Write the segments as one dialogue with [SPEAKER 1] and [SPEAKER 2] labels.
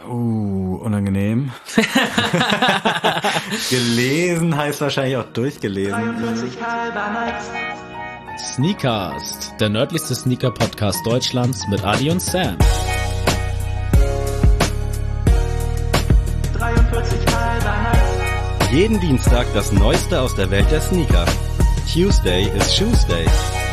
[SPEAKER 1] Unangenehm. Gelesen heißt wahrscheinlich auch durchgelesen.
[SPEAKER 2] 43 halber Nights.
[SPEAKER 3] Sneakcast, der nördlichste Sneaker-Podcast Deutschlands mit Adi und Sam.
[SPEAKER 2] 43 halber Nights.
[SPEAKER 4] Jeden Dienstag das Neueste aus der Welt der Sneaker. Tuesday is Shoes Day.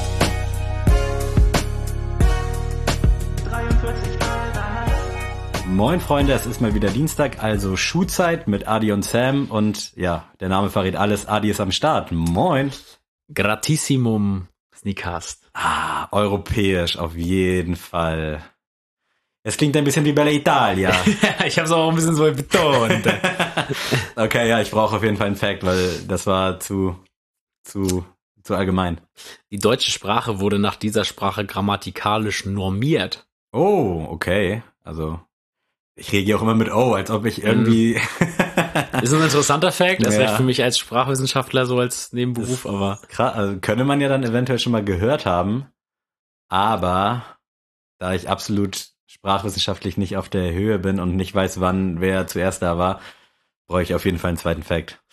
[SPEAKER 2] 43 halber Nights.
[SPEAKER 1] Moin Freunde, es ist mal wieder Dienstag, also Schuhzeit mit Adi und Sam und ja, der Name verrät alles, Adi ist am Start. Moin.
[SPEAKER 3] Gratissimum Sneakcast.
[SPEAKER 1] Europäisch auf jeden Fall. Es klingt ein bisschen wie Bella Italia.
[SPEAKER 3] Ich habe es auch ein bisschen so betont.
[SPEAKER 1] Okay, ja, ich brauche auf jeden Fall einen Fact, weil das war zu allgemein.
[SPEAKER 3] Die deutsche Sprache wurde nach dieser Sprache grammatikalisch normiert.
[SPEAKER 1] Oh, okay. Also, ich reagiere auch immer mit oh, als ob ich irgendwie...
[SPEAKER 3] Ist ein interessanter Fact, das
[SPEAKER 1] Ja.
[SPEAKER 3] wäre für mich als Sprachwissenschaftler so als Nebenberuf, aber...
[SPEAKER 1] Krass, also könnte man ja dann eventuell schon mal gehört haben, aber da ich absolut sprachwissenschaftlich nicht auf der Höhe bin und nicht weiß, wann wer zuerst da war, brauche ich auf jeden Fall einen zweiten Fact.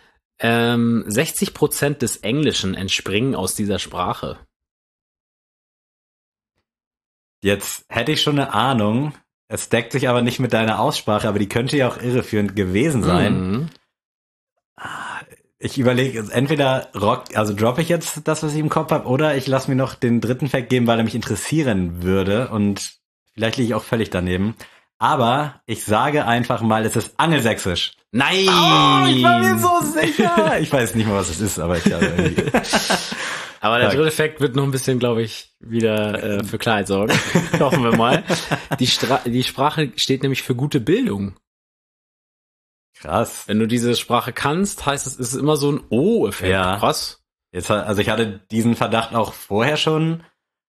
[SPEAKER 3] 60% des Englischen entspringen aus dieser Sprache.
[SPEAKER 1] Jetzt hätte ich schon eine Ahnung, es deckt sich aber nicht mit deiner Aussprache, aber die könnte ja auch irreführend gewesen sein.
[SPEAKER 3] Mhm.
[SPEAKER 1] Ich überlege, entweder droppe ich jetzt das, was ich im Kopf habe, oder ich lasse mir noch den dritten Fact geben, weil er mich interessieren würde und vielleicht liege ich auch völlig daneben. Aber ich sage einfach mal, es ist Angelsächsisch.
[SPEAKER 3] Nein!
[SPEAKER 1] Ich war mir so sicher. Ich weiß nicht mal, was es ist, aber ich glaube irgendwie.
[SPEAKER 3] Aber der
[SPEAKER 1] Sag.
[SPEAKER 3] dritte Fact wird noch ein bisschen, glaube ich, wieder für Klarheit sorgen. Hoffen wir mal. Die Sprache steht nämlich für gute Bildung.
[SPEAKER 1] Krass.
[SPEAKER 3] Wenn du diese Sprache kannst, heißt es, ist immer so ein O-Effekt.
[SPEAKER 1] Ja.
[SPEAKER 3] Krass.
[SPEAKER 1] Also ich hatte diesen Verdacht auch vorher schon,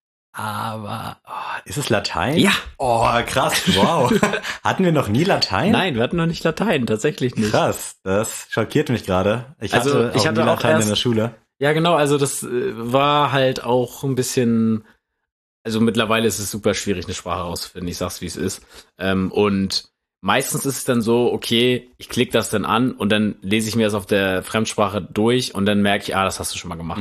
[SPEAKER 1] aber ist es Latein?
[SPEAKER 3] Ja.
[SPEAKER 1] Oh, krass, wow. Hatten wir noch nie Latein?
[SPEAKER 3] Nein, wir hatten noch nicht Latein, tatsächlich nicht.
[SPEAKER 1] Krass, das schockiert mich gerade. Ich
[SPEAKER 3] Also,
[SPEAKER 1] hatte
[SPEAKER 3] ich
[SPEAKER 1] auch
[SPEAKER 3] hatte
[SPEAKER 1] nie
[SPEAKER 3] auch
[SPEAKER 1] Latein in
[SPEAKER 3] erst-
[SPEAKER 1] der Schule.
[SPEAKER 3] Ja, genau, also das war halt auch ein bisschen, also mittlerweile ist es super schwierig, eine Sprache rauszufinden, ich sag's wie es ist. Und meistens ist es dann so, okay, ich klicke das dann an und dann lese ich mir das auf der Fremdsprache durch und dann merke ich, das hast du schon mal gemacht.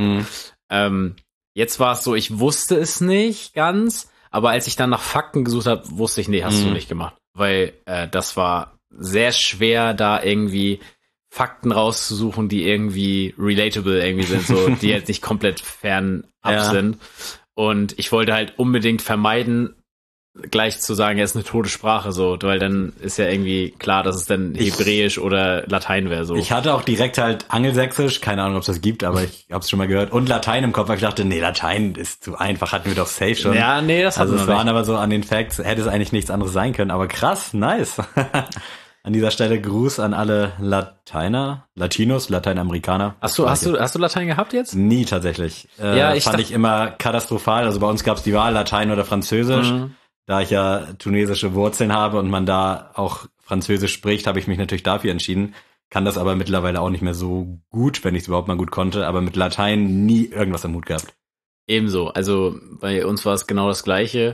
[SPEAKER 3] Jetzt war es so, ich wusste es nicht ganz, aber als ich dann nach Fakten gesucht habe, wusste ich, nee, hast du nicht gemacht. Weil das war sehr schwer, da irgendwie Fakten rauszusuchen, die irgendwie relatable irgendwie sind, so die jetzt nicht komplett fernab
[SPEAKER 1] Ja.
[SPEAKER 3] sind. Und ich wollte halt unbedingt vermeiden, gleich zu sagen, er ist eine tote Sprache, so, weil dann ist ja irgendwie klar, dass es dann Hebräisch oder Latein wäre, so.
[SPEAKER 1] Ich hatte auch direkt halt Angelsächsisch, keine Ahnung, ob es das gibt, aber ich habe es schon mal gehört, und Latein im Kopf, weil ich dachte, nee, Latein ist zu einfach, hatten wir doch safe schon.
[SPEAKER 3] Ja, nee, das hatten
[SPEAKER 1] Also
[SPEAKER 3] wir
[SPEAKER 1] es waren
[SPEAKER 3] nicht.
[SPEAKER 1] aber so an den Facts, hätte es eigentlich nichts anderes sein können, aber krass, nice. An dieser Stelle Gruß an alle Latinos, Lateinamerikaner.
[SPEAKER 3] Hast du Latein gehabt jetzt?
[SPEAKER 1] Nie tatsächlich.
[SPEAKER 3] Ja, ich
[SPEAKER 1] fand
[SPEAKER 3] dacht-
[SPEAKER 1] ich immer katastrophal. Also bei uns gab es die Wahl Latein oder Französisch.
[SPEAKER 3] Mhm.
[SPEAKER 1] Da ich ja tunesische Wurzeln habe und man da auch Französisch spricht, habe ich mich natürlich dafür entschieden. Kann das aber mittlerweile auch nicht mehr so gut, wenn ich es überhaupt mal gut konnte. Aber mit Latein nie irgendwas am Hut gehabt.
[SPEAKER 3] Ebenso. Also bei uns war es genau das Gleiche.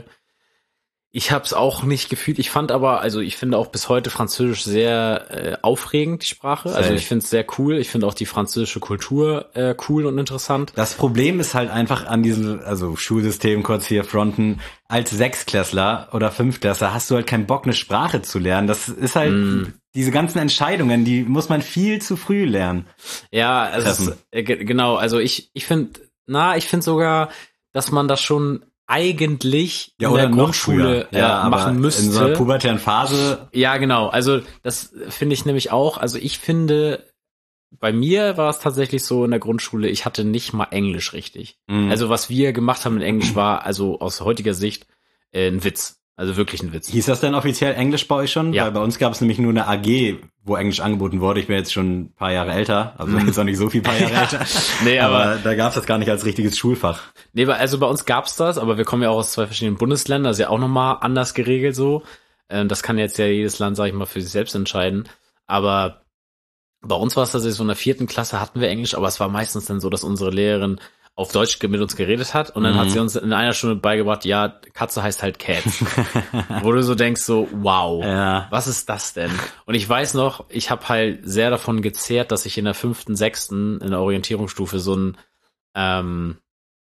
[SPEAKER 3] Ich habe es auch nicht gefühlt. Ich finde auch bis heute Französisch sehr aufregend, die Sprache. Also
[SPEAKER 1] Safe.
[SPEAKER 3] ich finde es sehr cool. Ich finde auch die französische Kultur cool und interessant.
[SPEAKER 1] Das Problem ist halt einfach an diesem, also Schulsystem kurz hier fronten, als Sechsklässler oder Fünftklässler hast du halt keinen Bock, eine Sprache zu lernen. Das ist halt, diese ganzen Entscheidungen, die muss man viel zu früh lernen.
[SPEAKER 3] Ja, also genau. Also ich finde sogar, dass man das schon eigentlich in der
[SPEAKER 1] noch
[SPEAKER 3] Grundschule
[SPEAKER 1] früher. Aber
[SPEAKER 3] machen müsste.
[SPEAKER 1] in so einer pubertären Phase.
[SPEAKER 3] Ja, genau. Also das finde ich nämlich auch. Also ich finde, bei mir war es tatsächlich so in der Grundschule, ich hatte nicht mal Englisch richtig. Also was wir gemacht haben mit Englisch war, also aus heutiger Sicht, ein Witz. Also wirklich ein Witz.
[SPEAKER 1] Hieß das denn offiziell Englisch bei euch schon?
[SPEAKER 3] Ja.
[SPEAKER 1] Weil bei uns gab es nämlich nur eine AG, wo Englisch angeboten wurde. Ich bin jetzt schon ein paar Jahre älter, also jetzt auch nicht so viel paar Jahre älter.
[SPEAKER 3] Nee,
[SPEAKER 1] aber da gab es das gar nicht als richtiges Schulfach.
[SPEAKER 3] Nee, also bei uns gab's das, aber wir kommen ja auch aus 2 verschiedenen Bundesländern, das ist ja auch nochmal anders geregelt so. Das kann jetzt ja jedes Land, sag ich mal, für sich selbst entscheiden. Aber bei uns war es tatsächlich so in der 4. Klasse hatten wir Englisch, aber es war meistens dann so, dass unsere Lehrerin auf Deutsch mit uns geredet hat. Und dann hat sie uns in einer Stunde beigebracht, ja, Katze heißt halt Cat. Wo du so denkst, so, wow, was ist das denn? Und ich weiß noch, ich habe halt sehr davon gezehrt, dass ich in der 5., 6. in der Orientierungsstufe so ein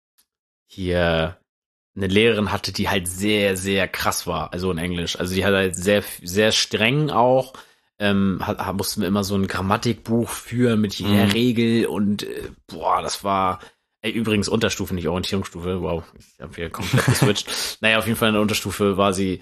[SPEAKER 3] hier eine Lehrerin hatte, die halt sehr, sehr krass war, also in Englisch. Also die hat halt sehr, sehr streng auch, mussten wir immer so ein Grammatikbuch führen mit jeder Regel und das war, übrigens Unterstufe, nicht Orientierungsstufe, wow, ich habe hier komplett geswitcht. Naja, auf jeden Fall in der Unterstufe war sie,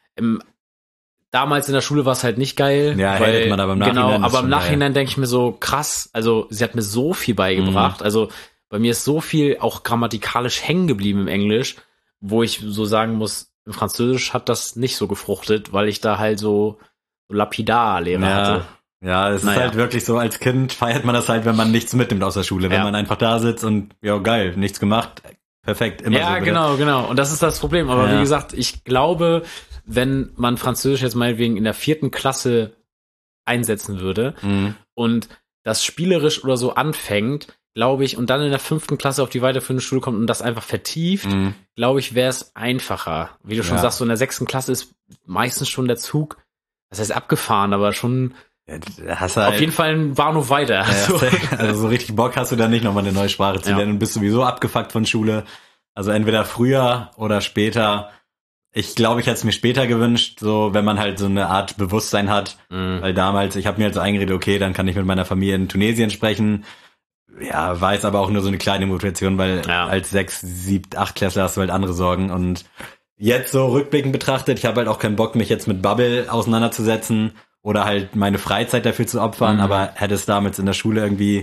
[SPEAKER 3] damals in der Schule war es halt nicht geil.
[SPEAKER 1] Ja, weil, man aber im Nachhinein
[SPEAKER 3] genau, aber im Nachhinein denke ich mir so, krass, also sie hat mir so viel beigebracht, also bei mir ist so viel auch grammatikalisch hängen geblieben im Englisch, wo ich so sagen muss, im Französisch hat das nicht so gefruchtet, weil ich da halt so Lapidar-Lehrer hatte.
[SPEAKER 1] Ja, es ist halt wirklich so, als Kind feiert man das halt, wenn man nichts mitnimmt aus der Schule. Wenn man einfach da sitzt und, ja geil, nichts gemacht, perfekt, immer so.
[SPEAKER 3] Ja, genau. Und das ist das Problem. Aber wie gesagt, ich glaube, wenn man Französisch jetzt meinetwegen in der 4. Klasse einsetzen würde und das spielerisch oder so anfängt, glaube ich, und dann in der 5. Klasse auf die weiterführende Schule kommt und das einfach vertieft, glaube ich, wäre es einfacher. Wie du schon sagst, so in der 6. Klasse ist meistens schon der Zug, das heißt abgefahren, aber schon
[SPEAKER 1] hast halt,
[SPEAKER 3] auf jeden Fall ein Bahnhof weiter.
[SPEAKER 1] Ja, also so richtig Bock hast du da nicht, nochmal eine neue Sprache zu lernen und bist sowieso abgefuckt von Schule. Also entweder früher oder später. Ich glaube, ich hätte es mir später gewünscht, so wenn man halt so eine Art Bewusstsein hat. Weil damals, ich habe mir halt so eingeredet, okay, dann kann ich mit meiner Familie in Tunesien sprechen. Ja, war jetzt aber auch nur so eine kleine Motivation, weil als 6, 7, 8 Klässler hast du halt andere Sorgen. Und jetzt so rückblickend betrachtet, ich habe halt auch keinen Bock, mich jetzt mit Bubble auseinanderzusetzen oder halt meine Freizeit dafür zu opfern, aber hätte es damals in der Schule irgendwie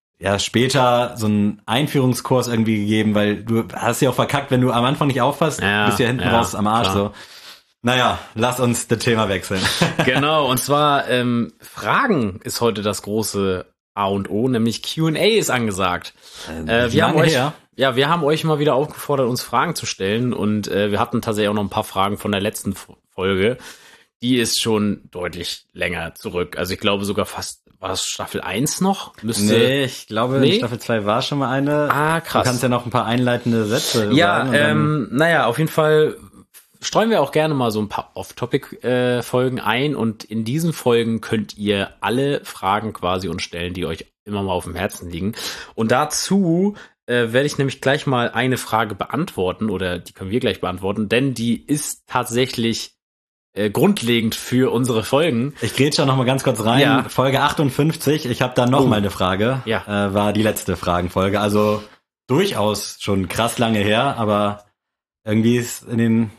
[SPEAKER 1] später so einen Einführungskurs irgendwie gegeben, weil du hast ja auch verkackt, wenn du am Anfang nicht aufpasst, bist ja hinten raus am Arsch, so. Naja, lass uns das Thema wechseln.
[SPEAKER 3] Genau, und zwar Fragen ist heute das große A und O, nämlich Q&A ist angesagt. Wir haben euch mal wieder aufgefordert, uns Fragen zu stellen und wir hatten tatsächlich auch noch ein paar Fragen von der letzten Folge. Die ist schon deutlich länger zurück. Also ich glaube sogar fast, war das Staffel 1 noch?
[SPEAKER 1] Nee, ich glaube in Staffel 2 war schon mal eine.
[SPEAKER 3] Ah, krass.
[SPEAKER 1] Du kannst ja noch ein paar einleitende Sätze sagen.
[SPEAKER 3] Naja, auf jeden Fall streuen wir auch gerne mal so ein paar Off-Topic-Folgen ein und in diesen Folgen könnt ihr alle Fragen quasi uns stellen, die euch immer mal auf dem Herzen liegen. Und dazu werde ich nämlich gleich mal eine Frage beantworten oder die können wir gleich beantworten, denn die ist tatsächlich grundlegend für unsere Folgen. Ich
[SPEAKER 1] grätsche noch mal ganz kurz rein. Ja. Folge 58, ich habe da noch mal eine Frage.
[SPEAKER 3] Ja.
[SPEAKER 1] War die letzte Fragenfolge. Also durchaus schon krass lange her, aber irgendwie ist in den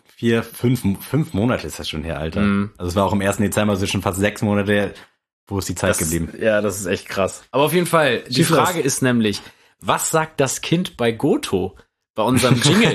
[SPEAKER 1] 5 Monate ist das schon her, Alter. Also es war auch im 1. Dezember, also schon fast 6 Monate her. Wo ist die Zeit geblieben?
[SPEAKER 3] Ja, das ist echt krass. Aber auf jeden Fall, die Frage ist nämlich, was sagt das Kind bei Goto? Bei unserem Jingle.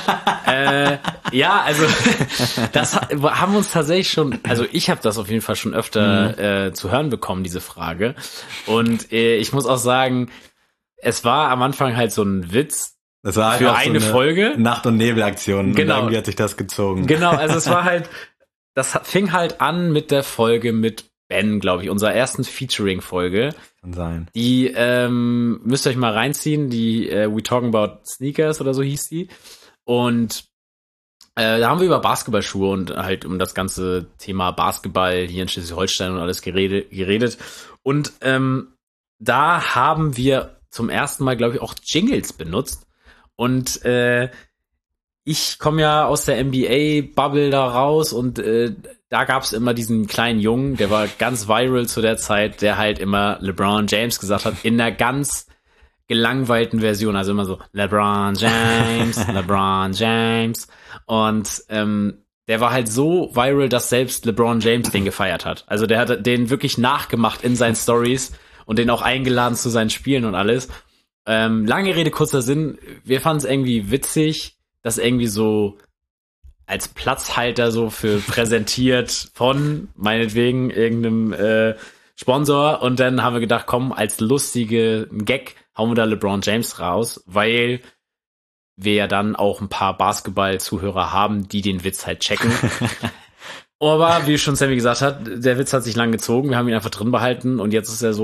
[SPEAKER 3] Also das haben wir uns tatsächlich schon, also ich habe das auf jeden Fall schon öfter zu hören bekommen, diese Frage. Und ich muss auch sagen, es war am Anfang halt so ein Witz,
[SPEAKER 1] das war halt
[SPEAKER 3] für eine
[SPEAKER 1] so
[SPEAKER 3] Folge.
[SPEAKER 1] Nacht- und Nebelaktion.
[SPEAKER 3] Genau.
[SPEAKER 1] Und irgendwie hat sich das gezogen.
[SPEAKER 3] Genau, also es war halt, das fing halt an mit der Folge mit Ben, glaube ich, unserer ersten Featuring-Folge.
[SPEAKER 1] Kann sein.
[SPEAKER 3] Die müsst ihr euch mal reinziehen, die We Talking About Sneakers oder so hieß die. Und da haben wir über Basketballschuhe und halt um das ganze Thema Basketball hier in Schleswig-Holstein und alles geredet. Und da haben wir zum ersten Mal, glaube ich, auch Jingles benutzt. Und ich komme ja aus der NBA-Bubble da raus und da gab's immer diesen kleinen Jungen, der war ganz viral zu der Zeit, der halt immer LeBron James gesagt hat, in einer ganz gelangweilten Version, also immer so LeBron James, LeBron James. Und der war halt so viral, dass selbst LeBron James den gefeiert hat. Also der hat den wirklich nachgemacht in seinen Stories und den auch eingeladen zu seinen Spielen und alles. Lange Rede, kurzer Sinn, wir fanden es irgendwie witzig, dass irgendwie so als Platzhalter so für präsentiert von meinetwegen irgendeinem Sponsor und dann haben wir gedacht, komm, als lustige Gag hauen wir da LeBron James raus, weil wir ja dann auch ein paar Basketball-Zuhörer haben, die den Witz halt checken. Aber wie schon Sammy gesagt hat, der Witz hat sich lang gezogen, wir haben ihn einfach drin behalten und jetzt ist er so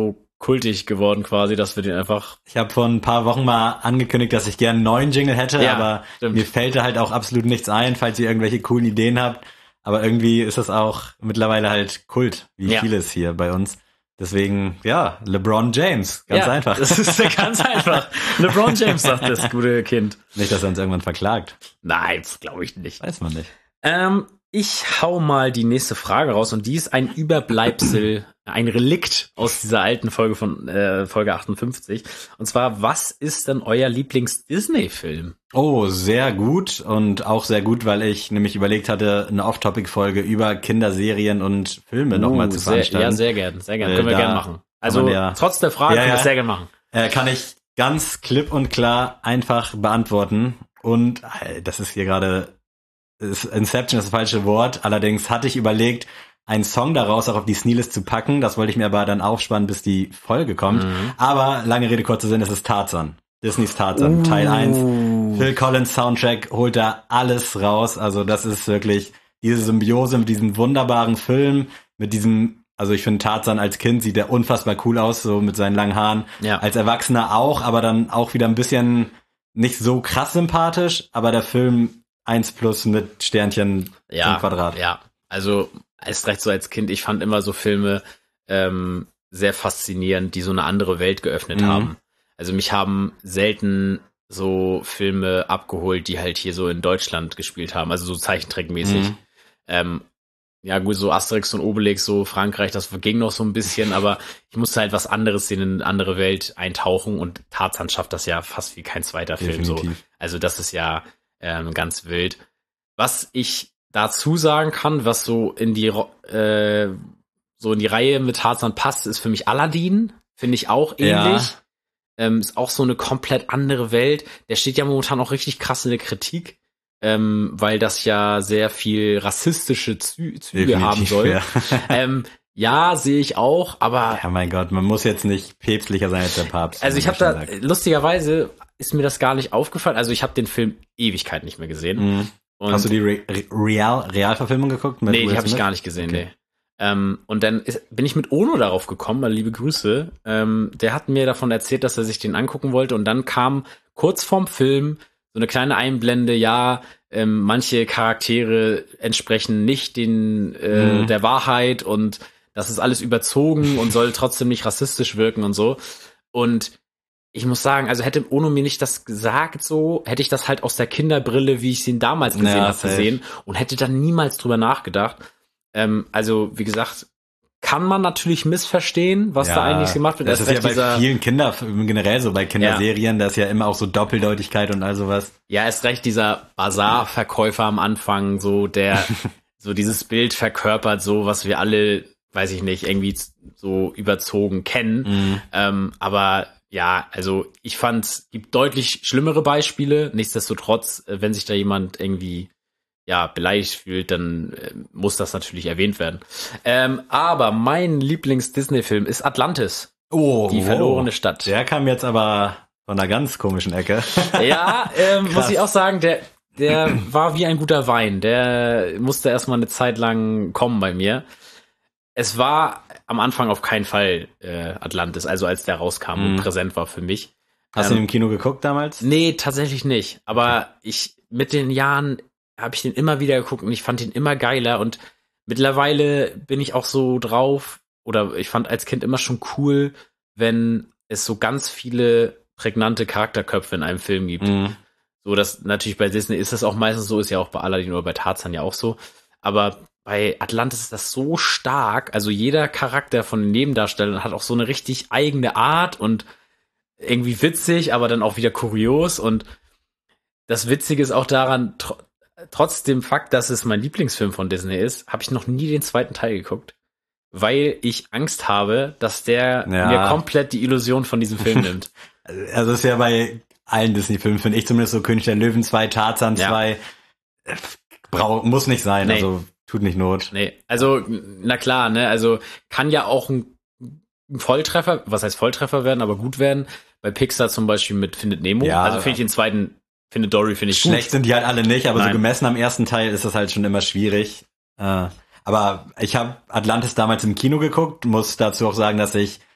[SPEAKER 3] kultig geworden quasi, dass wir den einfach...
[SPEAKER 1] Ich habe vor ein paar Wochen mal angekündigt, dass ich gerne einen neuen Jingle hätte,
[SPEAKER 3] Ja,
[SPEAKER 1] aber
[SPEAKER 3] stimmt.
[SPEAKER 1] mir fällt da halt auch absolut nichts ein, falls ihr irgendwelche coolen Ideen habt. Aber irgendwie ist das auch mittlerweile halt Kult, wie
[SPEAKER 3] Ja.
[SPEAKER 1] vieles hier bei uns. Deswegen, ja, LeBron James, ganz
[SPEAKER 3] ja,
[SPEAKER 1] einfach.
[SPEAKER 3] Das ist ja ganz einfach. LeBron James sagt das gute Kind.
[SPEAKER 1] Nicht, dass er uns irgendwann verklagt.
[SPEAKER 3] Nein, glaube ich nicht.
[SPEAKER 1] Weiß man nicht.
[SPEAKER 3] Ich hau mal die nächste Frage raus und die ist ein Überbleibsel, ein Relikt aus dieser alten Folge von Folge 58. Und zwar, was ist denn euer Lieblings-Disney-Film?
[SPEAKER 1] Oh, sehr gut und auch sehr gut, weil ich nämlich überlegt hatte, eine Off-Topic-Folge über Kinderserien und Filme nochmal zu veranstalten.
[SPEAKER 3] Ja, sehr gern. Können wir
[SPEAKER 1] da
[SPEAKER 3] gern machen. Also,
[SPEAKER 1] man ja-
[SPEAKER 3] trotz der Frage
[SPEAKER 1] Ja,
[SPEAKER 3] können wir
[SPEAKER 1] ja.
[SPEAKER 3] es sehr gern machen.
[SPEAKER 1] Kann ich ganz klipp und klar einfach beantworten. Und das ist hier gerade, Inception ist das falsche Wort. Allerdings hatte ich überlegt, einen Song daraus auch auf die Sneelist zu packen. Das wollte ich mir aber dann aufsparen, bis die Folge kommt. Aber lange Rede, kurzer Sinn, es ist Tarzan. Disneys Tarzan, Teil 1. Phil Collins Soundtrack holt da alles raus. Also das ist wirklich diese Symbiose mit diesem wunderbaren Film, mit diesem, also ich finde Tarzan als Kind sieht er unfassbar cool aus, so mit seinen langen Haaren.
[SPEAKER 3] Ja.
[SPEAKER 1] Als Erwachsener auch, aber dann auch wieder ein bisschen nicht so krass sympathisch, aber der Film 1+ mit Sternchen im Quadrat.
[SPEAKER 3] Ja, also erst recht so als Kind, ich fand immer so Filme sehr faszinierend, die so eine andere Welt geöffnet haben. Also mich haben selten so Filme abgeholt, die halt hier so in Deutschland gespielt haben, also so zeichentrickmäßig. Ja gut, so Asterix und Obelix, so Frankreich, das ging noch so ein bisschen, aber ich musste halt was anderes sehen, in eine andere Welt eintauchen und Tarzan schafft das ja fast wie kein zweiter Film so.
[SPEAKER 1] Definitiv.
[SPEAKER 3] Also das ist ja ganz wild. Was ich dazu sagen kann, was so in die Reihe mit Tarzan passt, ist für mich Aladdin. Finde ich auch ähnlich. Ist auch so eine komplett andere Welt. Der steht ja momentan auch richtig krass in der Kritik, weil das ja sehr viel rassistische Züge
[SPEAKER 1] Definitiv,
[SPEAKER 3] haben soll.
[SPEAKER 1] ja.
[SPEAKER 3] Ja, sehe ich auch, aber
[SPEAKER 1] Ja, mein Gott, man muss jetzt nicht päpstlicher sein als der Papst.
[SPEAKER 3] also
[SPEAKER 1] wie
[SPEAKER 3] ich
[SPEAKER 1] man
[SPEAKER 3] habe da,
[SPEAKER 1] schon sagt.
[SPEAKER 3] lustigerweise ist mir das gar nicht aufgefallen. Also ich habe den Film Ewigkeit nicht mehr gesehen. Und
[SPEAKER 1] Hast du die Realverfilmung geguckt? Mit
[SPEAKER 3] nee, die
[SPEAKER 1] Will
[SPEAKER 3] habe ich
[SPEAKER 1] Smith?
[SPEAKER 3] gar nicht gesehen,
[SPEAKER 1] Okay.
[SPEAKER 3] nee. Und dann bin ich mit Ono darauf gekommen, mal liebe Grüße. Der hat mir davon erzählt, dass er sich den angucken wollte und dann kam kurz vorm Film so eine kleine Einblende, manche Charaktere entsprechen nicht der Wahrheit und das ist alles überzogen und soll trotzdem nicht rassistisch wirken und so. Und ich muss sagen, also hätte Ono mir nicht das gesagt so, hätte ich das halt aus der Kinderbrille, wie ich ihn damals gesehen
[SPEAKER 1] Ja,
[SPEAKER 3] habe,
[SPEAKER 1] safe.
[SPEAKER 3] gesehen und hätte dann niemals drüber nachgedacht. Also, wie gesagt, kann man natürlich missverstehen, was da eigentlich gemacht wird.
[SPEAKER 1] Das ist
[SPEAKER 3] Erst
[SPEAKER 1] ja
[SPEAKER 3] recht
[SPEAKER 1] bei vielen Kinderfilmen generell so, bei Kinderserien, da ist ja immer auch so Doppeldeutigkeit und all sowas.
[SPEAKER 3] Ja, ist recht dieser Bazar-Verkäufer am Anfang, so der so dieses Bild verkörpert, so was wir alle, weiß ich nicht, irgendwie so überzogen kennen. Aber ja, also ich fand, es gibt deutlich schlimmere Beispiele. Nichtsdestotrotz, wenn sich da jemand irgendwie beleidigt fühlt, dann muss das natürlich erwähnt werden. Aber mein Lieblings-Disney-Film ist Atlantis,
[SPEAKER 1] Oh,
[SPEAKER 3] die verlorene Stadt.
[SPEAKER 1] Der kam jetzt aber von einer ganz komischen Ecke.
[SPEAKER 3] Ja, muss ich auch sagen, der war wie ein guter Wein. Der musste erstmal eine Zeit lang kommen bei mir. Es war am Anfang auf keinen Fall Atlantis, also als der rauskam und präsent war für mich.
[SPEAKER 1] Hast du ihn im Kino geguckt damals?
[SPEAKER 3] Nee, tatsächlich nicht. Aber mit den Jahren habe ich den immer wieder geguckt und ich fand ihn immer geiler und mittlerweile bin ich auch so drauf, oder ich fand als Kind immer schon cool, wenn es so ganz viele prägnante Charakterköpfe in einem Film gibt. So, das natürlich bei Disney ist das auch meistens so, ist ja auch bei Aladdin oder bei Tarzan ja auch so. Aber bei Atlantis ist das so stark, also jeder Charakter von den Nebendarstellern hat auch so eine richtig eigene Art und irgendwie witzig, aber dann auch wieder kurios und das Witzige ist auch daran, trotz dem Fakt, dass es mein Lieblingsfilm von Disney ist, habe ich noch nie den zweiten Teil geguckt, weil ich Angst habe, dass der mir komplett die Illusion von diesem Film nimmt.
[SPEAKER 1] Also ist ja bei allen Disney-Filmen, finde ich zumindest so, König der Löwen 2, Tarzan 2, muss nicht sein,
[SPEAKER 3] Nee.
[SPEAKER 1] also tut nicht Not.
[SPEAKER 3] Nee, also na klar, ne, also kann ja auch ein Volltreffer, was heißt Volltreffer werden, aber gut werden. Bei Pixar zum Beispiel mit Findet Nemo,
[SPEAKER 1] Ja.
[SPEAKER 3] also finde ich den zweiten Findet Dory finde ich
[SPEAKER 1] Schlecht
[SPEAKER 3] gut.
[SPEAKER 1] sind die halt alle nicht, aber
[SPEAKER 3] Nein.
[SPEAKER 1] so gemessen am ersten Teil ist das halt schon immer schwierig. Aber ich habe Atlantis damals im Kino geguckt, muss dazu auch sagen, dass ich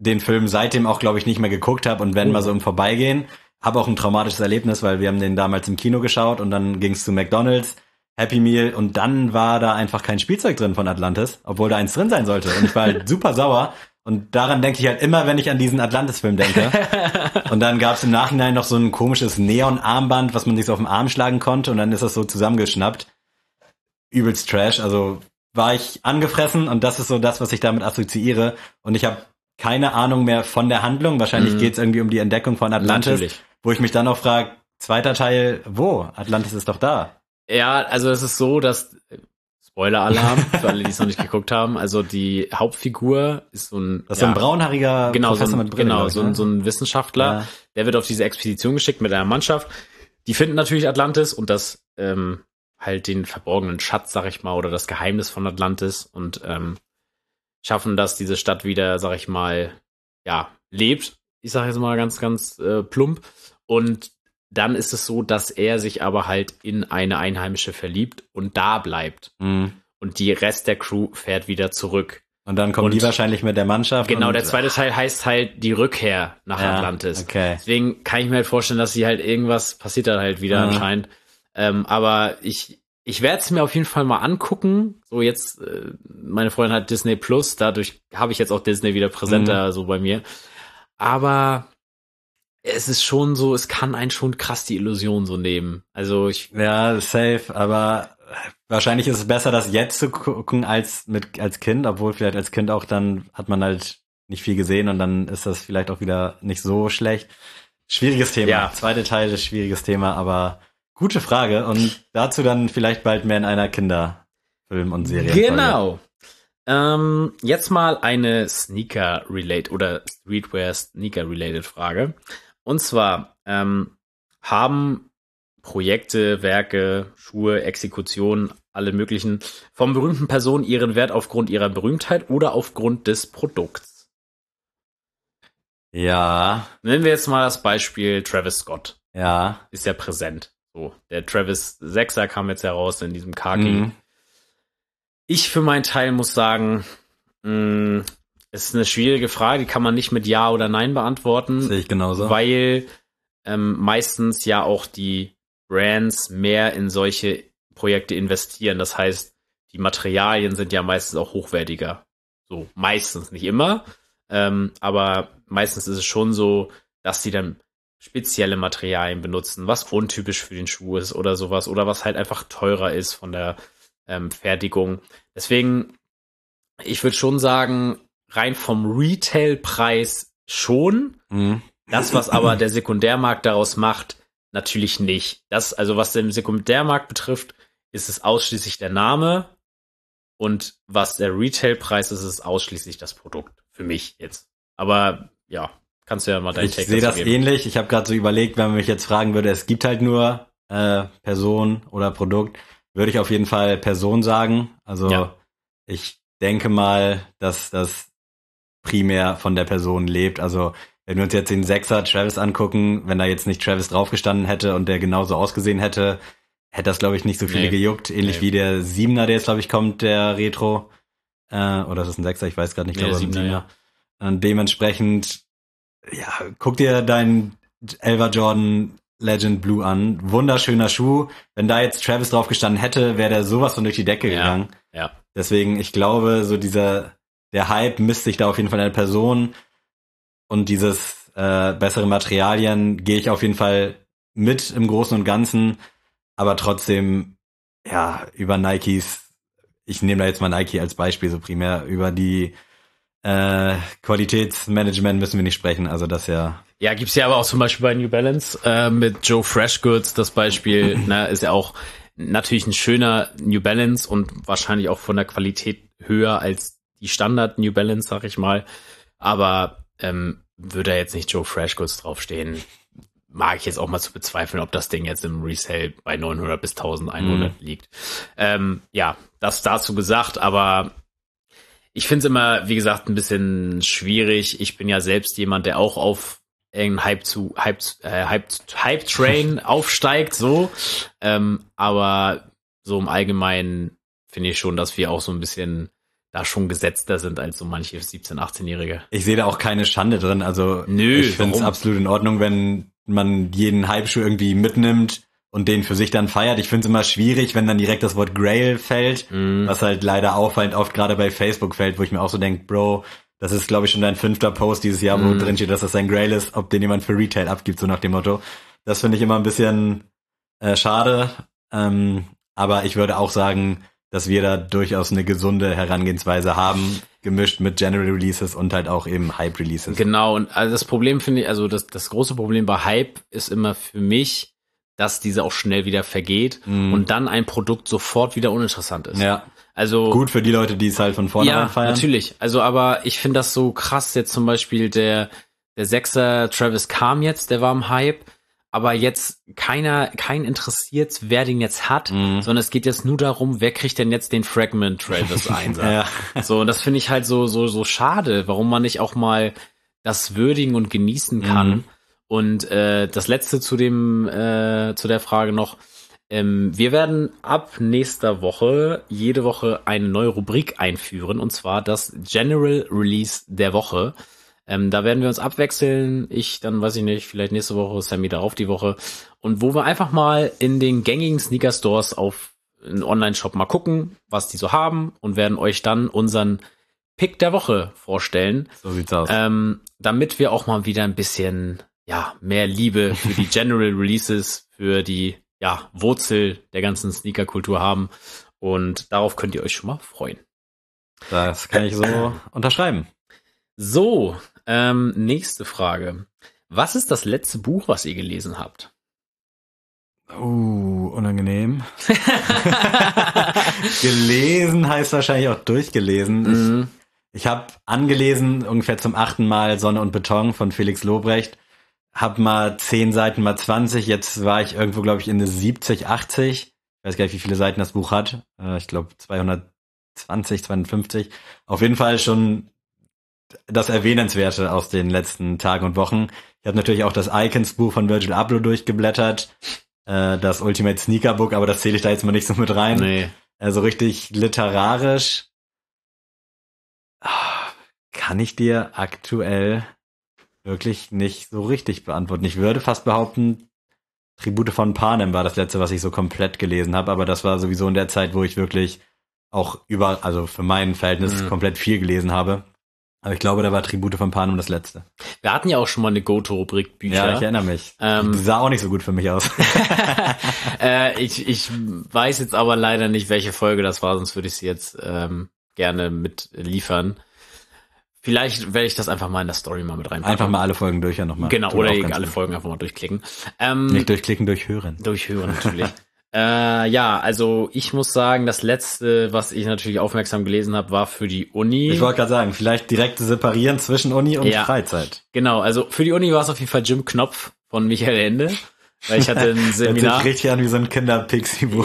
[SPEAKER 1] den Film seitdem auch, glaube ich, nicht mehr geguckt habe und wenn mal so im Vorbeigehen. Habe auch ein traumatisches Erlebnis, weil wir haben den damals im Kino geschaut und dann ging es zu McDonald's, Happy Meal und dann war da einfach kein Spielzeug drin von Atlantis, obwohl da eins drin sein sollte. Und ich war halt super sauer. Und daran denke ich halt immer, wenn ich an diesen Atlantis-Film denke. Und dann gab es im Nachhinein noch so ein komisches Neon-Armband, was man sich so auf den Arm schlagen konnte. Und dann ist das so zusammengeschnappt. Übelst Trash. Also war ich angefressen und das ist so das, was ich damit assoziiere. Und ich habe keine Ahnung mehr von der Handlung. Wahrscheinlich geht's irgendwie um die Entdeckung von Atlantis.
[SPEAKER 3] Natürlich.
[SPEAKER 1] Wo ich mich dann auch frage, zweiter Teil, wo? Atlantis ist doch da.
[SPEAKER 3] Ja, also es ist so, dass Spoiler-Alarm für alle, die es noch nicht geguckt haben. Also die Hauptfigur ist so ein
[SPEAKER 1] Das ist so ein braunhaariger
[SPEAKER 3] Professor
[SPEAKER 1] mit Brille.
[SPEAKER 3] Genau,
[SPEAKER 1] glaub ich, ne?
[SPEAKER 3] so ein Wissenschaftler.
[SPEAKER 1] Ja.
[SPEAKER 3] Der wird auf diese Expedition geschickt mit einer Mannschaft. Die finden natürlich Atlantis und das halt den verborgenen Schatz, sag ich mal, oder das Geheimnis von Atlantis und schaffen, dass diese Stadt wieder, sag ich mal, ja, lebt. Ich sag jetzt mal ganz, ganz plump. Und dann ist es so, dass er sich aber halt in eine Einheimische verliebt und da bleibt.
[SPEAKER 1] Mhm.
[SPEAKER 3] Und die Rest der Crew fährt wieder zurück.
[SPEAKER 1] Und dann kommen die wahrscheinlich mit der Mannschaft.
[SPEAKER 3] Genau,
[SPEAKER 1] und
[SPEAKER 3] der zweite Teil heißt halt die Rückkehr nach Atlantis.
[SPEAKER 1] Okay.
[SPEAKER 3] Deswegen kann ich mir halt vorstellen, dass sie halt irgendwas passiert dann halt wieder anscheinend. Aber ich werde es mir auf jeden Fall mal angucken. So jetzt, meine Freundin hat Disney Plus, dadurch habe ich jetzt auch Disney wieder präsenter so bei mir. Aber es ist schon so, es kann einen schon krass die Illusion so nehmen. Also
[SPEAKER 1] Ja, safe, aber wahrscheinlich ist es besser, das jetzt zu gucken als Kind, obwohl vielleicht als Kind auch dann hat man halt nicht viel gesehen und dann ist das vielleicht auch wieder nicht so schlecht. Schwieriges Thema.
[SPEAKER 3] Ja.
[SPEAKER 1] Zweite Teil ist schwieriges Thema, aber gute Frage und dazu dann vielleicht bald mehr in einer Kinderfilm- und Serienfolge.
[SPEAKER 3] Genau. Jetzt mal eine Sneaker-related oder Streetwear-Sneaker-related Frage. Und zwar haben Projekte, Werke, Schuhe, Exekutionen, alle möglichen von berühmten Personen ihren Wert aufgrund ihrer Berühmtheit oder aufgrund des Produkts?
[SPEAKER 1] Ja,
[SPEAKER 3] Nehmen wir jetzt mal das Beispiel Travis Scott.
[SPEAKER 1] ja.
[SPEAKER 3] Ist ja präsent. So, der Travis 6er kam jetzt heraus in diesem Khaki.
[SPEAKER 1] Mhm.
[SPEAKER 3] Ich für meinen Teil muss sagen, es ist eine schwierige Frage, die kann man nicht mit Ja oder Nein beantworten.
[SPEAKER 1] Sehe ich genauso.
[SPEAKER 3] Weil meistens ja auch die Brands mehr in solche Projekte investieren. Das heißt, die Materialien sind ja meistens auch hochwertiger. So, meistens, nicht immer. Aber meistens ist es schon so, dass die dann spezielle Materialien benutzen, was untypisch für den Schuh ist oder sowas. Oder was halt einfach teurer ist von der Fertigung. Deswegen, ich würde schon sagen, rein vom Retail-Preis schon.
[SPEAKER 1] Mhm.
[SPEAKER 3] Das, was aber der Sekundärmarkt daraus macht, natürlich nicht. Das, also was den Sekundärmarkt betrifft, ist es ausschließlich der Name und was der Retailpreis ist, ist ausschließlich das Produkt. Für mich jetzt. Aber ja, kannst du ja mal deinen
[SPEAKER 1] Ich
[SPEAKER 3] Take
[SPEAKER 1] sehe
[SPEAKER 3] dazu
[SPEAKER 1] das
[SPEAKER 3] geben.
[SPEAKER 1] ähnlich. Ich habe gerade so überlegt, wenn man mich jetzt fragen würde, es gibt halt nur Person oder Produkt, würde ich auf jeden Fall Person sagen. Also
[SPEAKER 3] Ja.
[SPEAKER 1] ich denke mal, dass das primär von der Person lebt. Also wenn wir uns jetzt den 6er Travis angucken, wenn da jetzt nicht Travis draufgestanden hätte und der genauso ausgesehen hätte, hätte das, glaube ich, nicht so viele
[SPEAKER 3] Nee.
[SPEAKER 1] gejuckt. Ähnlich
[SPEAKER 3] Nee.
[SPEAKER 1] wie der 7er, der jetzt, glaube ich, kommt, der Retro. Oder ist das ein 6er? Ich weiß gerade nicht. Ich
[SPEAKER 3] Nee,
[SPEAKER 1] glaube,
[SPEAKER 3] der
[SPEAKER 1] ein
[SPEAKER 3] 7er,
[SPEAKER 1] 7er. Und dementsprechend, ja, guck dir deinen 11er Jordan Legend Blue an. Wunderschöner Schuh. Wenn da jetzt Travis draufgestanden hätte, wäre der sowas von durch die Decke gegangen.
[SPEAKER 3] Ja.
[SPEAKER 1] Deswegen, ich glaube, so der Hype misst sich da auf jeden Fall an der Person und dieses bessere Materialien gehe ich auf jeden Fall mit im Großen und Ganzen, aber trotzdem, ja, über Nikes, ich nehme da jetzt mal Nike als Beispiel so primär, über die Qualitätsmanagement müssen wir nicht sprechen, also das ja.
[SPEAKER 3] Ja, gibt's ja aber auch zum Beispiel bei New Balance mit Joe Freshgoods das Beispiel, ne, ist ja auch natürlich ein schöner New Balance und wahrscheinlich auch von der Qualität höher als die Standard New Balance, sag ich mal. Aber würde da jetzt nicht Joe Freshgoods draufstehen, mag ich jetzt auch mal zu bezweifeln, ob das Ding jetzt im Resale bei 900 bis 1100 liegt. Ja, das dazu gesagt, aber ich finde es immer, wie gesagt, ein bisschen schwierig. Ich bin ja selbst jemand, der auch auf irgendeinen Hype-Train aufsteigt, so. Aber so im Allgemeinen finde ich schon, dass wir auch so ein bisschen da schon gesetzter sind als so manche 17-, 18-Jährige.
[SPEAKER 1] Ich sehe da auch keine Schande drin. Also ich finde es absolut in Ordnung, wenn man jeden Hype-Schuh irgendwie mitnimmt und den für sich dann feiert. Ich finde es immer schwierig, wenn dann direkt das Wort Grail fällt, was halt leider auffallend oft gerade bei Facebook fällt, wo ich mir auch so denke, Bro, das ist, glaube ich, schon dein 5. Post dieses Jahr, wo drin steht, dass das ein Grail ist, ob den jemand für Retail abgibt, so nach dem Motto. Das finde ich immer ein bisschen schade. Aber ich würde auch sagen, dass wir da durchaus eine gesunde Herangehensweise haben, gemischt mit General Releases und halt auch eben Hype Releases.
[SPEAKER 3] Genau, und also das Problem finde ich, also das große Problem bei Hype ist immer für mich, dass diese auch schnell wieder vergeht und dann ein Produkt sofort wieder uninteressant ist.
[SPEAKER 1] Ja.
[SPEAKER 3] Also
[SPEAKER 1] gut für die Leute, die es halt von vornherein feiern.
[SPEAKER 3] Ja, natürlich. Also, aber ich finde das so krass, jetzt zum Beispiel der 6er Travis kam jetzt, der war im Hype, aber jetzt kein interessiert, wer den jetzt hat, sondern es geht jetzt nur darum, wer kriegt denn jetzt den Fragment Travis Einsatz.
[SPEAKER 1] Ja.
[SPEAKER 3] So, und das finde ich halt so schade, warum man nicht auch mal das würdigen und genießen kann. Und das letzte zu der Frage noch, wir werden ab nächster Woche jede Woche eine neue Rubrik einführen, und zwar das General Release der Woche. Da werden wir uns abwechseln. Ich dann, weiß ich nicht, vielleicht nächste Woche, Sammy darauf die Woche. Und wo wir einfach mal in den gängigen Sneaker-Stores auf einen Online-Shop mal gucken, was die so haben, und werden euch dann unseren Pick der Woche vorstellen.
[SPEAKER 1] So sieht's aus.
[SPEAKER 3] Damit wir auch mal wieder ein bisschen mehr Liebe für die General Releases, für die Wurzel der ganzen Sneaker-Kultur haben. Und darauf könnt ihr euch schon mal freuen.
[SPEAKER 1] Das kann ich so unterschreiben.
[SPEAKER 3] So, nächste Frage. Was ist das letzte Buch, was ihr gelesen habt?
[SPEAKER 1] Unangenehm. Gelesen heißt wahrscheinlich auch durchgelesen. Ich habe angelesen, ungefähr zum 8. Mal Sonne und Beton von Felix Lobrecht. Hab mal 10 Seiten, mal 20. Jetzt war ich irgendwo, glaube ich, in der 70, 80. Ich weiß gar nicht, wie viele Seiten das Buch hat. Ich glaube 220, 250. Auf jeden Fall schon das Erwähnenswerte aus den letzten Tagen und Wochen. Ich habe natürlich auch das Icons-Buch von Virgil Abloh durchgeblättert. Das Ultimate Sneaker Book, aber das zähle ich da jetzt mal nicht so mit rein.
[SPEAKER 3] Nee.
[SPEAKER 1] Also richtig literarisch. Kann ich dir aktuell wirklich nicht so richtig beantworten. Ich würde fast behaupten, Tribute von Panem war das letzte, was ich so komplett gelesen habe, aber das war sowieso in der Zeit, wo ich wirklich auch also für mein Verhältnis komplett viel gelesen habe. Aber ich glaube, da war Tribute von Panem das letzte.
[SPEAKER 3] Wir hatten ja auch schon mal eine Go-To-Rubrik Bücher.
[SPEAKER 1] Ja, ich erinnere mich. Die sah auch nicht so gut für mich aus.
[SPEAKER 3] Ich weiß jetzt aber leider nicht, welche Folge das war, sonst würde ich sie jetzt gerne mit liefern. Vielleicht werde ich das einfach mal in der Story mal mit reinpacken.
[SPEAKER 1] Einfach mal alle Folgen durchhören nochmal.
[SPEAKER 3] Genau, oder alle Folgen einfach mal durchklicken.
[SPEAKER 1] Nicht durchklicken, durchhören.
[SPEAKER 3] Durchhören natürlich. Also ich muss sagen, das letzte, was ich natürlich aufmerksam gelesen habe, war für die Uni.
[SPEAKER 1] Ich wollte gerade sagen, vielleicht direkt separieren zwischen Uni und Freizeit.
[SPEAKER 3] Genau, also für die Uni war es auf jeden Fall Jim Knopf von Michael Ende. Weil ich hatte ein Seminar.
[SPEAKER 1] Das sieht richtig an wie so ein Kinder-Pixie-Buch.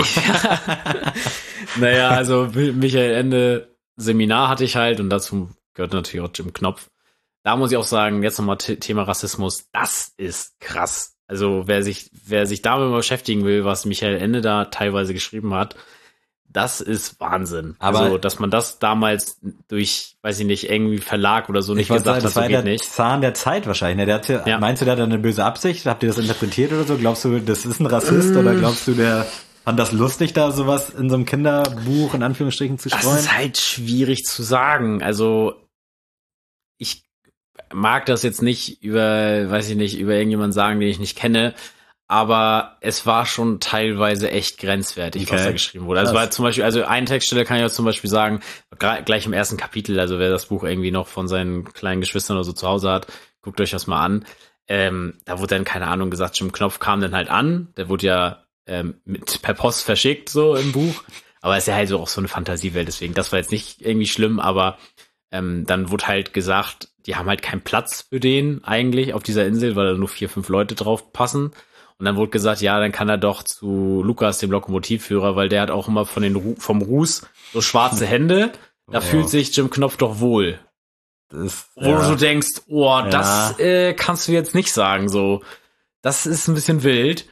[SPEAKER 3] Naja, also Michael Ende Seminar hatte ich halt, und dazu gehört natürlich auch Jim Knopf. Da muss ich auch sagen, jetzt nochmal Thema Rassismus, das ist krass. Also wer sich damit mal beschäftigen will, was Michael Ende da teilweise geschrieben hat, das ist Wahnsinn.
[SPEAKER 1] Aber
[SPEAKER 3] also, dass man das damals durch, weiß ich nicht, irgendwie Verlag oder so nicht gesagt hat, so geht nicht.
[SPEAKER 1] Zahn der Zeit wahrscheinlich. Ne? Meinst du, der hat eine böse Absicht? Habt ihr das interpretiert oder so? Glaubst du, das ist ein Rassist oder glaubst du, der fand das lustig, da sowas in so einem Kinderbuch in Anführungsstrichen zu streuen?
[SPEAKER 3] Das ist halt schwierig zu sagen. Also ich mag das jetzt nicht über irgendjemanden sagen, den ich nicht kenne, aber es war schon teilweise echt grenzwertig, was da geschrieben wurde. Also war zum Beispiel, also eine Textstelle kann ich auch zum Beispiel sagen, gleich im ersten Kapitel, also wer das Buch irgendwie noch von seinen kleinen Geschwistern oder so zu Hause hat, guckt euch das mal an. Da wurde dann, keine Ahnung, gesagt, Jim Knopf kam dann halt an, der wurde ja per Post verschickt, so im Buch, aber es ist ja halt so auch so eine Fantasiewelt, deswegen, das war jetzt nicht irgendwie schlimm, aber dann wurde halt gesagt, die haben halt keinen Platz für den eigentlich auf dieser Insel, weil da nur 4, 5 Leute drauf passen. Und dann wurde gesagt, ja, dann kann er doch zu Lukas, dem Lokomotivführer, weil der hat auch immer vom Ruß so schwarze Hände. Da fühlt sich Jim Knopf doch wohl. Wo du denkst, das kannst du jetzt nicht sagen, so. Das ist ein bisschen wild.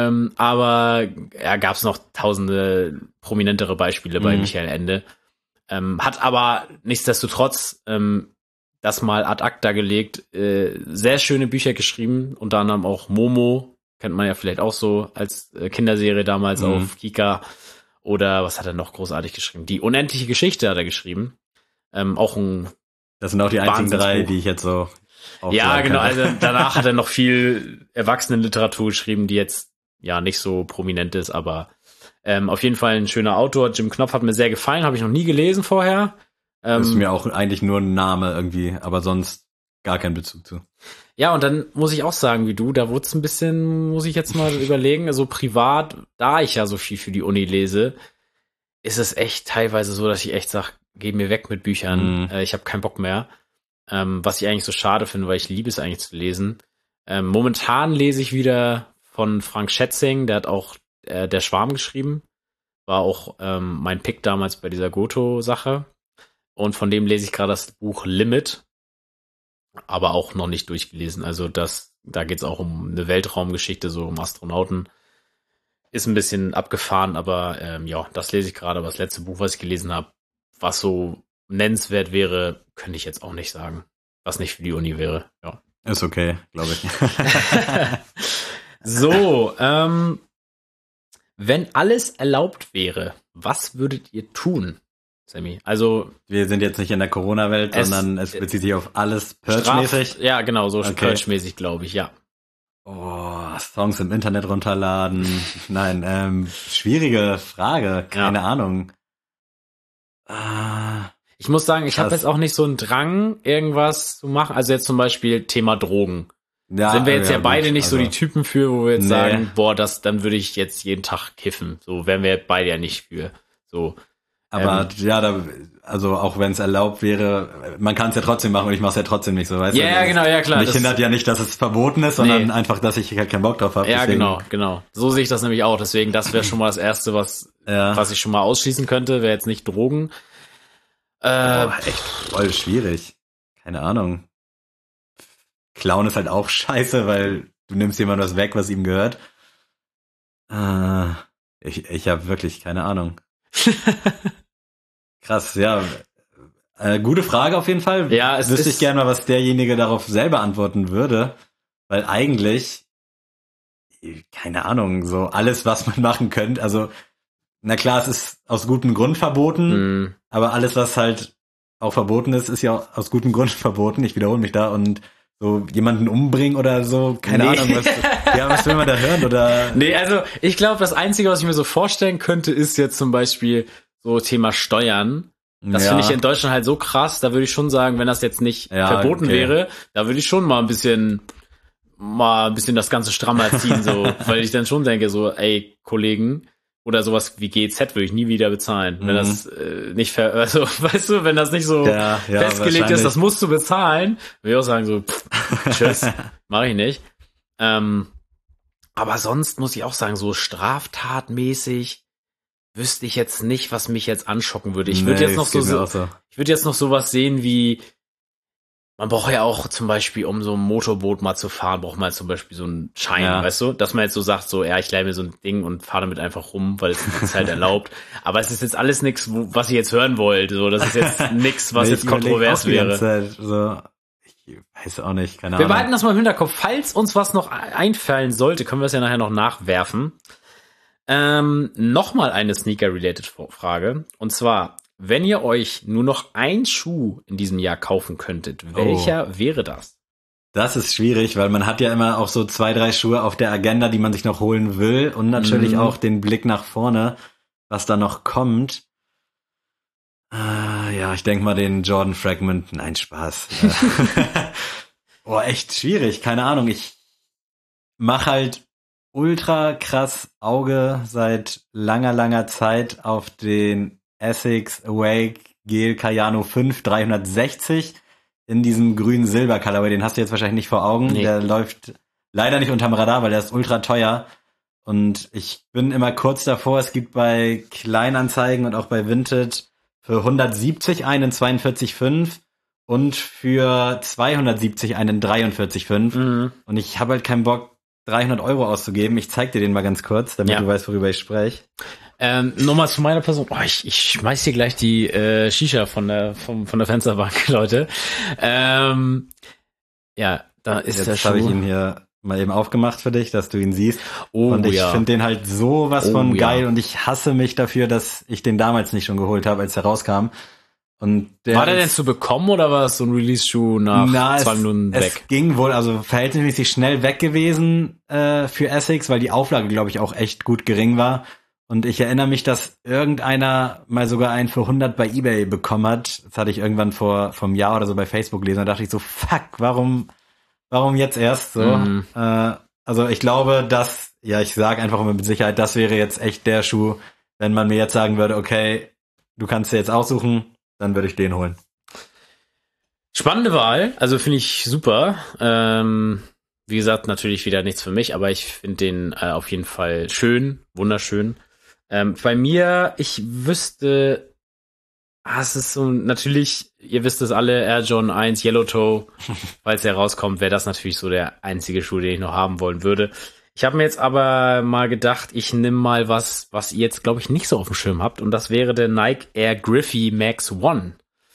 [SPEAKER 3] Aber gab es noch tausende prominentere Beispiele bei Michael Ende. Hat aber nichtsdestotrotz das mal ad acta gelegt. Sehr schöne Bücher geschrieben, unter anderem auch Momo, kennt man ja vielleicht auch so als Kinderserie damals auf Kika. Oder was hat er noch großartig geschrieben? Die unendliche Geschichte hat er geschrieben. Auch ein
[SPEAKER 1] Das sind auch die einzigen 3,
[SPEAKER 3] Wahnsinnsbuch.
[SPEAKER 1] die ich jetzt so
[SPEAKER 3] Ja,
[SPEAKER 1] aufsagen
[SPEAKER 3] genau.
[SPEAKER 1] kann.
[SPEAKER 3] Also danach hat er noch viel Erwachsenenliteratur geschrieben, die jetzt ja nicht so prominent ist, aber auf jeden Fall ein schöner Autor. Jim Knopf hat mir sehr gefallen, habe ich noch nie gelesen vorher.
[SPEAKER 1] Das ist mir auch eigentlich nur ein Name irgendwie, aber sonst gar keinen Bezug zu.
[SPEAKER 3] Ja, und dann muss ich auch sagen, wie du, da wurde es ein bisschen, muss ich jetzt mal überlegen, also privat, da ich ja so viel für die Uni lese, ist es echt teilweise so, dass ich echt sage, geh mir weg mit Büchern, ich habe keinen Bock mehr. Was ich eigentlich so schade finde, weil ich liebe es eigentlich zu lesen. Momentan lese ich wieder von Frank Schätzing, der hat auch Der Schwarm geschrieben, war auch mein Pick damals bei dieser Goto-Sache. Und von dem lese ich gerade das Buch Limit, aber auch noch nicht durchgelesen. Also da geht es auch um eine Weltraumgeschichte, so um Astronauten. Ist ein bisschen abgefahren, aber ja, das lese ich gerade. Aber das letzte Buch, was ich gelesen habe, was so nennenswert wäre, könnte ich jetzt auch nicht sagen. Was nicht für die Uni wäre, ja.
[SPEAKER 1] Ist okay, glaube ich.
[SPEAKER 3] So, wenn alles erlaubt wäre, was würdet ihr tun, Sammy? Also
[SPEAKER 1] Wir sind jetzt nicht in der Corona-Welt, sondern es bezieht sich auf alles Purge-mäßig.
[SPEAKER 3] Ja, genau, so
[SPEAKER 1] Okay.
[SPEAKER 3] Purge-mäßig, glaube ich, ja.
[SPEAKER 1] Oh, Songs im Internet runterladen. Nein, schwierige Frage. Keine Ahnung.
[SPEAKER 3] Ich muss sagen, ich habe
[SPEAKER 1] Krass.
[SPEAKER 3] jetzt auch nicht so einen Drang, irgendwas zu machen. Also jetzt zum Beispiel Thema Drogen.
[SPEAKER 1] Ja,
[SPEAKER 3] Sind wir jetzt ja
[SPEAKER 1] gut,
[SPEAKER 3] beide nicht so
[SPEAKER 1] also,
[SPEAKER 3] die Typen für, wo wir jetzt
[SPEAKER 1] Nee.
[SPEAKER 3] sagen, boah, dann würde ich jetzt jeden Tag kiffen. So wären wir beide ja nicht für. So.
[SPEAKER 1] Aber also auch wenn es erlaubt wäre, man kann es ja trotzdem machen und ich mache es ja trotzdem nicht so, weißt du?
[SPEAKER 3] Ja, genau, ja klar.
[SPEAKER 1] Mich
[SPEAKER 3] das-
[SPEAKER 1] hindert ja nicht, dass es verboten ist, sondern
[SPEAKER 3] Nee.
[SPEAKER 1] einfach, dass ich halt keinen Bock drauf habe.
[SPEAKER 3] Ja,
[SPEAKER 1] deswegen,
[SPEAKER 3] genau. So sehe ich das nämlich auch. Deswegen, das wäre schon mal das Erste, was ich schon mal ausschließen könnte, wäre jetzt nicht Drogen.
[SPEAKER 1] Echt voll schwierig. Keine Ahnung. Klauen ist halt auch scheiße, weil du nimmst jemandem was weg, was ihm gehört. Ich habe wirklich keine Ahnung. Krass, ja. Gute Frage auf jeden Fall.
[SPEAKER 3] Ja, es
[SPEAKER 1] Wüsste
[SPEAKER 3] ist-
[SPEAKER 1] ich gerne mal, was derjenige darauf selber antworten würde. Weil eigentlich, keine Ahnung, so alles, was man machen könnte, also, na klar, es ist aus gutem Grund verboten, aber alles, was halt auch verboten ist, ist ja auch aus gutem Grund verboten. Ich wiederhole mich da und so jemanden umbringen oder so, keine
[SPEAKER 3] Nee.
[SPEAKER 1] Ahnung, was will man da hören oder?
[SPEAKER 3] Nee, also ich glaube, das Einzige, was ich mir so vorstellen könnte, ist jetzt zum Beispiel so Thema Steuern. Das finde ich in Deutschland halt so krass, da würde ich schon sagen, wenn das jetzt nicht verboten wäre, da würde ich schon mal ein bisschen das Ganze strammer ziehen, so, weil ich dann schon denke, so, ey, Kollegen, oder sowas wie GZ würde ich nie wieder bezahlen, wenn das nicht also, weißt du, wenn das nicht so festgelegt ist, das musst du bezahlen, würde ich auch sagen, so, tschüss, mache ich nicht. Aber sonst muss ich auch sagen, so straftatmäßig wüsste ich jetzt nicht, was mich jetzt anschocken würde. Ich würde jetzt noch ich würde jetzt noch sowas sehen wie, man braucht ja auch zum Beispiel, um so ein Motorboot mal zu fahren, braucht man zum Beispiel so einen Schein, weißt du? Dass man jetzt so sagt, so, ja, ich leih mir so ein Ding und fahre damit einfach rum, weil es ist halt erlaubt. Aber es ist jetzt alles nichts, was ihr jetzt hören wollt. So, das ist jetzt nichts, was jetzt kontrovers wäre.
[SPEAKER 1] So, ich weiß auch nicht, keine
[SPEAKER 3] Wir
[SPEAKER 1] Ahnung.
[SPEAKER 3] behalten das mal im Hinterkopf. Falls uns was noch einfallen sollte, können wir es ja nachher noch nachwerfen. Nochmal eine Sneaker-related Frage. Und zwar, wenn ihr euch nur noch einen Schuh in diesem Jahr kaufen könntet, welcher wäre das?
[SPEAKER 1] Das ist schwierig, weil man hat ja immer auch so 2, 3 Schuhe auf der Agenda, die man sich noch holen will und natürlich auch den Blick nach vorne, was da noch kommt. Ja, ich denke mal den Jordan Fragment. Nein, Spaß. Echt schwierig, keine Ahnung. Ich mache halt ultra krass Auge seit langer Zeit auf den Essex Awake Gel Cayano 5 360 in diesem grünen Silber-Colorway. Den hast du jetzt wahrscheinlich nicht vor Augen.
[SPEAKER 3] Nee.
[SPEAKER 1] Der läuft leider nicht unterm Radar, weil der ist ultra teuer. Und ich bin immer kurz davor, es gibt bei Kleinanzeigen und auch bei Vinted für 170 einen 42,5 und für 270 einen 43,5. Und ich habe halt keinen Bock, 300 € auszugeben. Ich zeig dir den mal ganz kurz, damit du weißt, worüber ich spreche.
[SPEAKER 3] Nochmal zu meiner Person. Oh, ich schmeiß hier gleich die Shisha von der Fensterbank, Leute. Ja, da ist der
[SPEAKER 1] Jetzt habe ich
[SPEAKER 3] Schuh.
[SPEAKER 1] ihn hier mal eben aufgemacht für dich, dass du ihn siehst.
[SPEAKER 3] Oh,
[SPEAKER 1] und ich
[SPEAKER 3] ja.
[SPEAKER 1] finde den halt sowas
[SPEAKER 3] Oh,
[SPEAKER 1] von
[SPEAKER 3] ja.
[SPEAKER 1] geil und ich hasse mich dafür, dass ich den damals nicht schon geholt habe, als er rauskam. Und
[SPEAKER 3] War der denn zu bekommen oder war das so ein Release-Schuh nach 2 Minuten
[SPEAKER 1] es
[SPEAKER 3] weg?
[SPEAKER 1] ging wohl, also verhältnismäßig schnell weg gewesen für Essex, weil die Auflage, glaube ich, auch echt gut gering war. Und ich erinnere mich, dass irgendeiner mal sogar einen für 100 bei eBay bekommen hat. Das hatte ich irgendwann vor einem Jahr oder so bei Facebook gelesen. Da dachte ich so, fuck, warum jetzt erst so?
[SPEAKER 3] Mhm.
[SPEAKER 1] Also ich glaube, ich sage einfach mal mit Sicherheit, das wäre jetzt echt der Schuh, wenn man mir jetzt sagen würde, okay, du kannst dir jetzt aussuchen, dann würde ich den holen.
[SPEAKER 3] Spannende Wahl, also finde ich super. Wie gesagt, natürlich wieder nichts für mich, aber ich finde den auf jeden Fall schön, wunderschön. Bei mir, ich wüsste, es ist so, natürlich, ihr wisst es alle, Air Jordan 1 Yellow Toe, falls er rauskommt, wäre das natürlich so der einzige Schuh, den ich noch haben wollen würde. Ich habe mir jetzt aber mal gedacht, ich nehme mal was ihr jetzt, glaube ich, nicht so auf dem Schirm habt, und das wäre der Nike Air Griffey Max One.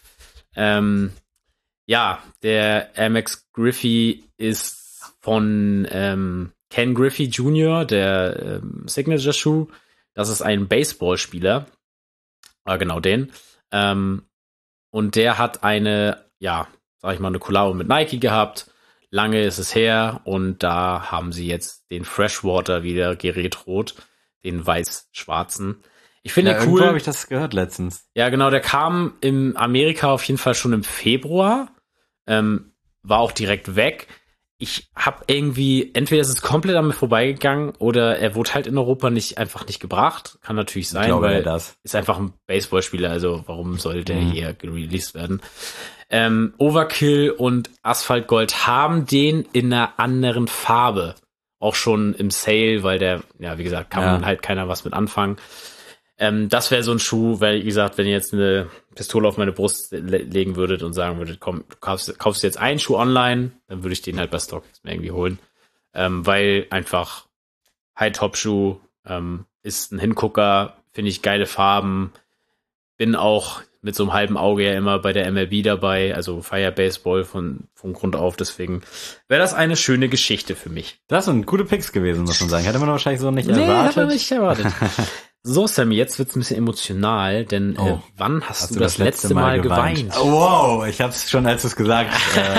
[SPEAKER 3] Ja, der Air Max Griffey ist von Ken Griffey Jr., der Signature-Schuh. Das ist ein Baseballspieler. Genau den. Und der hat eine Kollabo mit Nike gehabt. Lange ist es her und da haben sie jetzt den Freshwater wieder geretrot, den weiß-schwarzen. Ich finde
[SPEAKER 1] Ja,
[SPEAKER 3] cool.
[SPEAKER 1] irgendwo habe ich das gehört letztens.
[SPEAKER 3] Ja, genau, der kam in Amerika auf jeden Fall schon im Februar. War auch direkt weg. Ich habe irgendwie, entweder ist es komplett an mir vorbeigegangen oder er wurde halt in Europa einfach nicht gebracht. Kann natürlich sein,
[SPEAKER 1] glaube,
[SPEAKER 3] weil
[SPEAKER 1] das.
[SPEAKER 3] ist einfach ein Baseballspieler, also warum soll der hier gereleased werden? Overkill und Asphalt Gold haben den in einer anderen Farbe. Auch schon im Sale, weil der, ja, wie gesagt, kann halt keiner was mit anfangen. Das wäre so ein Schuh, weil, wie gesagt, wenn ihr jetzt eine Pistole auf meine Brust legen würdet und sagen würdet, komm, du kaufst jetzt einen Schuh online, dann würde ich den halt bei StockX mir irgendwie holen. Weil einfach High-Top-Schuh ist ein Hingucker, finde ich geile Farben, bin auch mit so einem halben Auge ja immer bei der MLB dabei, also Fire Baseball von Grund auf, deswegen wäre das eine schöne Geschichte für mich.
[SPEAKER 1] Das sind gute Picks gewesen, muss man sagen. Hätte man wahrscheinlich so nicht
[SPEAKER 3] Hätte man
[SPEAKER 1] erwartet.
[SPEAKER 3] nicht erwartet. So, Sammy, jetzt wird's ein bisschen emotional, denn wann hast du das letzte Mal geweint?
[SPEAKER 1] Oh, wow, ich hab's schon, als du es gesagt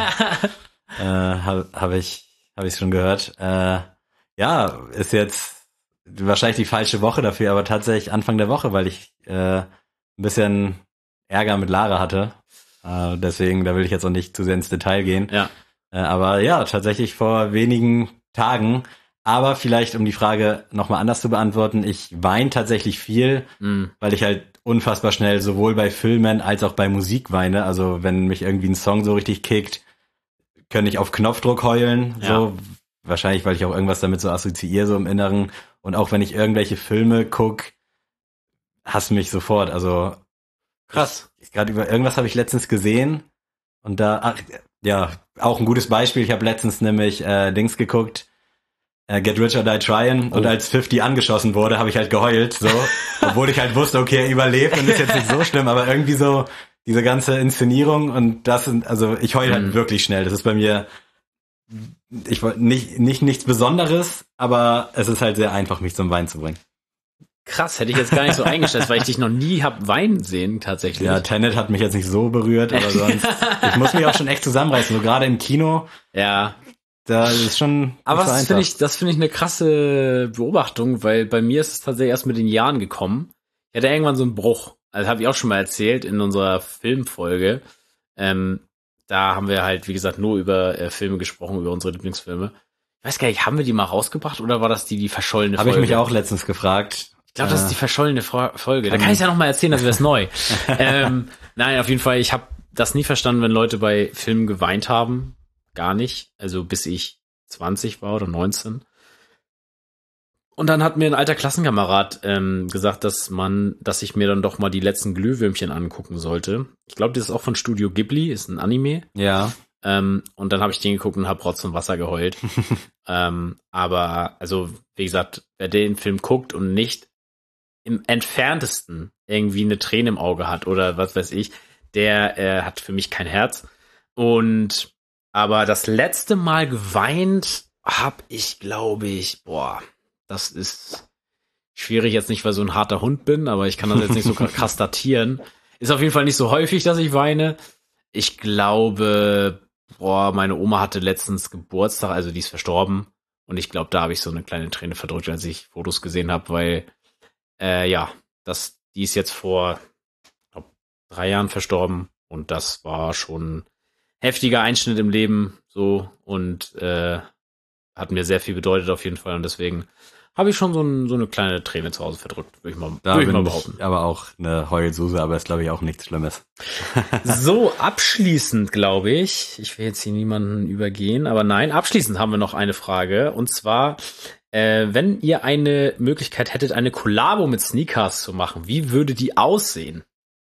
[SPEAKER 1] habe ich schon gehört. Ja, ist jetzt wahrscheinlich die falsche Woche dafür, aber tatsächlich Anfang der Woche, weil ich ein bisschen Ärger mit Lara hatte. Deswegen, da will ich jetzt auch nicht zu sehr ins Detail gehen.
[SPEAKER 3] Ja.
[SPEAKER 1] Aber ja, tatsächlich vor wenigen Tagen. Aber vielleicht, um die Frage nochmal anders zu beantworten, ich weine tatsächlich viel, weil ich halt unfassbar schnell sowohl bei Filmen als auch bei Musik weine. Also wenn mich irgendwie ein Song so richtig kickt, könnte ich auf Knopfdruck heulen.
[SPEAKER 3] Ja.
[SPEAKER 1] So wahrscheinlich, weil ich auch irgendwas damit so assoziiere, so im Inneren. Und auch wenn ich irgendwelche Filme guck, hasse mich sofort. Also
[SPEAKER 3] Krass.
[SPEAKER 1] Gerade über irgendwas habe ich letztens gesehen und da, auch ein gutes Beispiel. Ich habe letztens nämlich Dings geguckt, Get Rich or Die Tryin', und als 50 angeschossen wurde, habe ich halt geheult, so, obwohl ich halt wusste, okay, er überlebt und ist jetzt nicht so schlimm, aber irgendwie so diese ganze Inszenierung und das sind, also ich heule halt wirklich schnell. Das ist bei mir, ich wollte nicht nichts Besonderes, aber es ist halt sehr einfach, mich zum Weinen zu bringen.
[SPEAKER 3] Krass, hätte ich jetzt gar nicht so eingeschätzt, weil ich dich noch nie hab weinen sehen, tatsächlich.
[SPEAKER 1] Ja, Tenet hat mich jetzt nicht so berührt, aber sonst, ich muss mich auch schon echt zusammenreißen, so gerade im Kino,
[SPEAKER 3] Ja.
[SPEAKER 1] da ist schon
[SPEAKER 3] Aber
[SPEAKER 1] nicht so
[SPEAKER 3] das finde ich eine krasse Beobachtung, weil bei mir ist es tatsächlich erst mit den Jahren gekommen. Ich hatte irgendwann so einen Bruch. Also habe ich auch schon mal erzählt in unserer Filmfolge. Da haben wir halt, wie gesagt, nur über Filme gesprochen, über unsere Lieblingsfilme. Ich weiß gar nicht, haben wir die mal rausgebracht oder war das die verschollene
[SPEAKER 1] Habe
[SPEAKER 3] Folge?
[SPEAKER 1] ich mich auch letztens gefragt.
[SPEAKER 3] Ich glaube, das ist die verschollene Folge. Da kann ich ja noch mal erzählen, das wäre es neu. Nein, auf jeden Fall, ich habe das nie verstanden, wenn Leute bei Filmen geweint haben. Gar nicht. Also bis ich 20 war oder 19. Und dann hat mir ein alter Klassenkamerad gesagt, dass ich mir dann doch mal die letzten Glühwürmchen angucken sollte. Ich glaube, das ist auch von Studio Ghibli, ist ein Anime.
[SPEAKER 1] Ja.
[SPEAKER 3] Und dann habe ich den geguckt und habe Rotz und Wasser geheult. Aber, also, wie gesagt, wer den Film guckt und nicht im entferntesten irgendwie eine Träne im Auge hat oder was weiß ich, der hat für mich kein Herz. Aber das letzte Mal geweint habe ich, glaube ich, das ist schwierig jetzt nicht, weil ich so ein harter Hund bin, aber ich kann das jetzt nicht so krass datieren. Ist auf jeden Fall nicht so häufig, dass ich weine. Ich glaube, meine Oma hatte letztens Geburtstag, also die ist verstorben. Und ich glaube, da habe ich so eine kleine Träne verdrückt, als ich Fotos gesehen habe, weil, die ist jetzt vor, glaub, 3 Jahren verstorben. Und das war schon ein heftiger Einschnitt im Leben, so. Und hat mir sehr viel bedeutet auf jeden Fall. Und deswegen habe ich schon so eine kleine Träne zu Hause verdrückt, würde ich mal behaupten.
[SPEAKER 1] Ich aber auch eine Heulsuse, aber ist, glaube ich, auch nichts Schlimmes.
[SPEAKER 3] So, abschließend, glaube ich will jetzt hier niemanden übergehen, aber nein, abschließend haben wir noch eine Frage. Und zwar, wenn ihr eine Möglichkeit hättet, eine Kollabo mit Sneakers zu machen, wie würde die aussehen?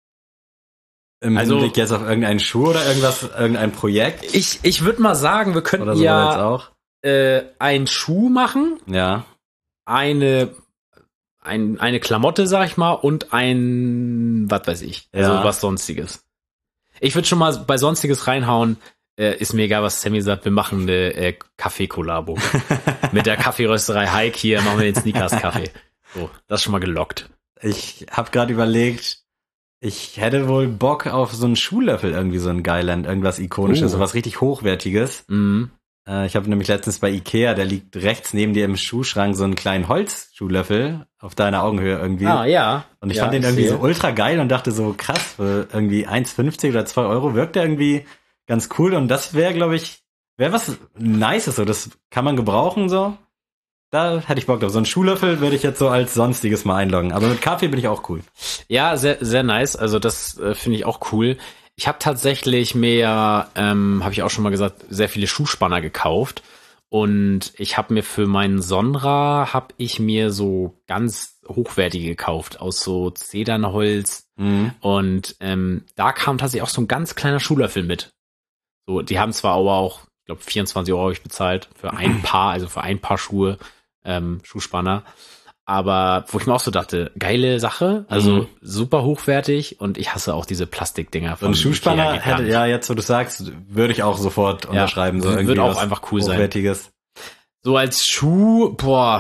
[SPEAKER 1] Im Hinblick jetzt auf irgendeinen Schuh oder irgendein Projekt?
[SPEAKER 3] Ich würde mal sagen, wir könnten
[SPEAKER 1] oder so jetzt auch.
[SPEAKER 3] Einen Schuh machen.
[SPEAKER 1] Ja.
[SPEAKER 3] Eine Klamotte, sag ich mal, und was weiß ich. Also was Sonstiges. Ich würde schon mal bei Sonstiges reinhauen. Ist mir egal, was Sammy sagt. Wir machen eine Kaffee-Kollabo. Mit der Kaffeerösterei Hike hier machen wir den Sneakers-Kaffee. So, das ist schon mal gelockt.
[SPEAKER 1] Ich habe gerade überlegt, ich hätte wohl Bock auf so einen Schuhlöffel, irgendwie so ein Geiland, irgendwas Ikonisches, sowas richtig Hochwertiges.
[SPEAKER 3] Mhm.
[SPEAKER 1] Ich habe nämlich letztens bei Ikea, der liegt rechts neben dir im Schuhschrank, so einen kleinen Holzschuhlöffel auf deiner Augenhöhe irgendwie.
[SPEAKER 3] Ah, ja.
[SPEAKER 1] Und ich fand den irgendwie so ultra geil und dachte so, krass, für irgendwie 1,50 oder 2 Euro wirkt der irgendwie ganz cool. Und das wäre, glaube ich, was Nices, so. Das kann man gebrauchen, so. Da hätte ich Bock drauf. So einen Schuhlöffel würde ich jetzt so als Sonstiges mal einloggen. Aber mit Kaffee bin ich auch cool.
[SPEAKER 3] Ja, sehr, sehr nice. Also das finde ich auch cool. Ich habe tatsächlich mir, habe ich auch schon mal gesagt, sehr viele Schuhspanner gekauft. Und ich habe mir für meinen Sonra, so ganz hochwertige gekauft, aus so Zedernholz.
[SPEAKER 1] Mhm.
[SPEAKER 3] Und da kam tatsächlich auch so ein ganz kleiner Schuhlöffel mit. So, die haben zwar aber auch, ich glaube, 24 Euro habe ich bezahlt für ein Paar, also für ein Paar Schuhe, Schuhspanner. Aber wo ich mir auch so dachte, geile Sache, also super hochwertig und ich hasse auch diese Plastikdinger.
[SPEAKER 1] So ein Schuhspanner hätte, ja, jetzt wo du sagst, würde ich auch sofort unterschreiben. So irgendwie
[SPEAKER 3] würde auch einfach cool
[SPEAKER 1] Hochwertiges.
[SPEAKER 3] sein. So als Schuh,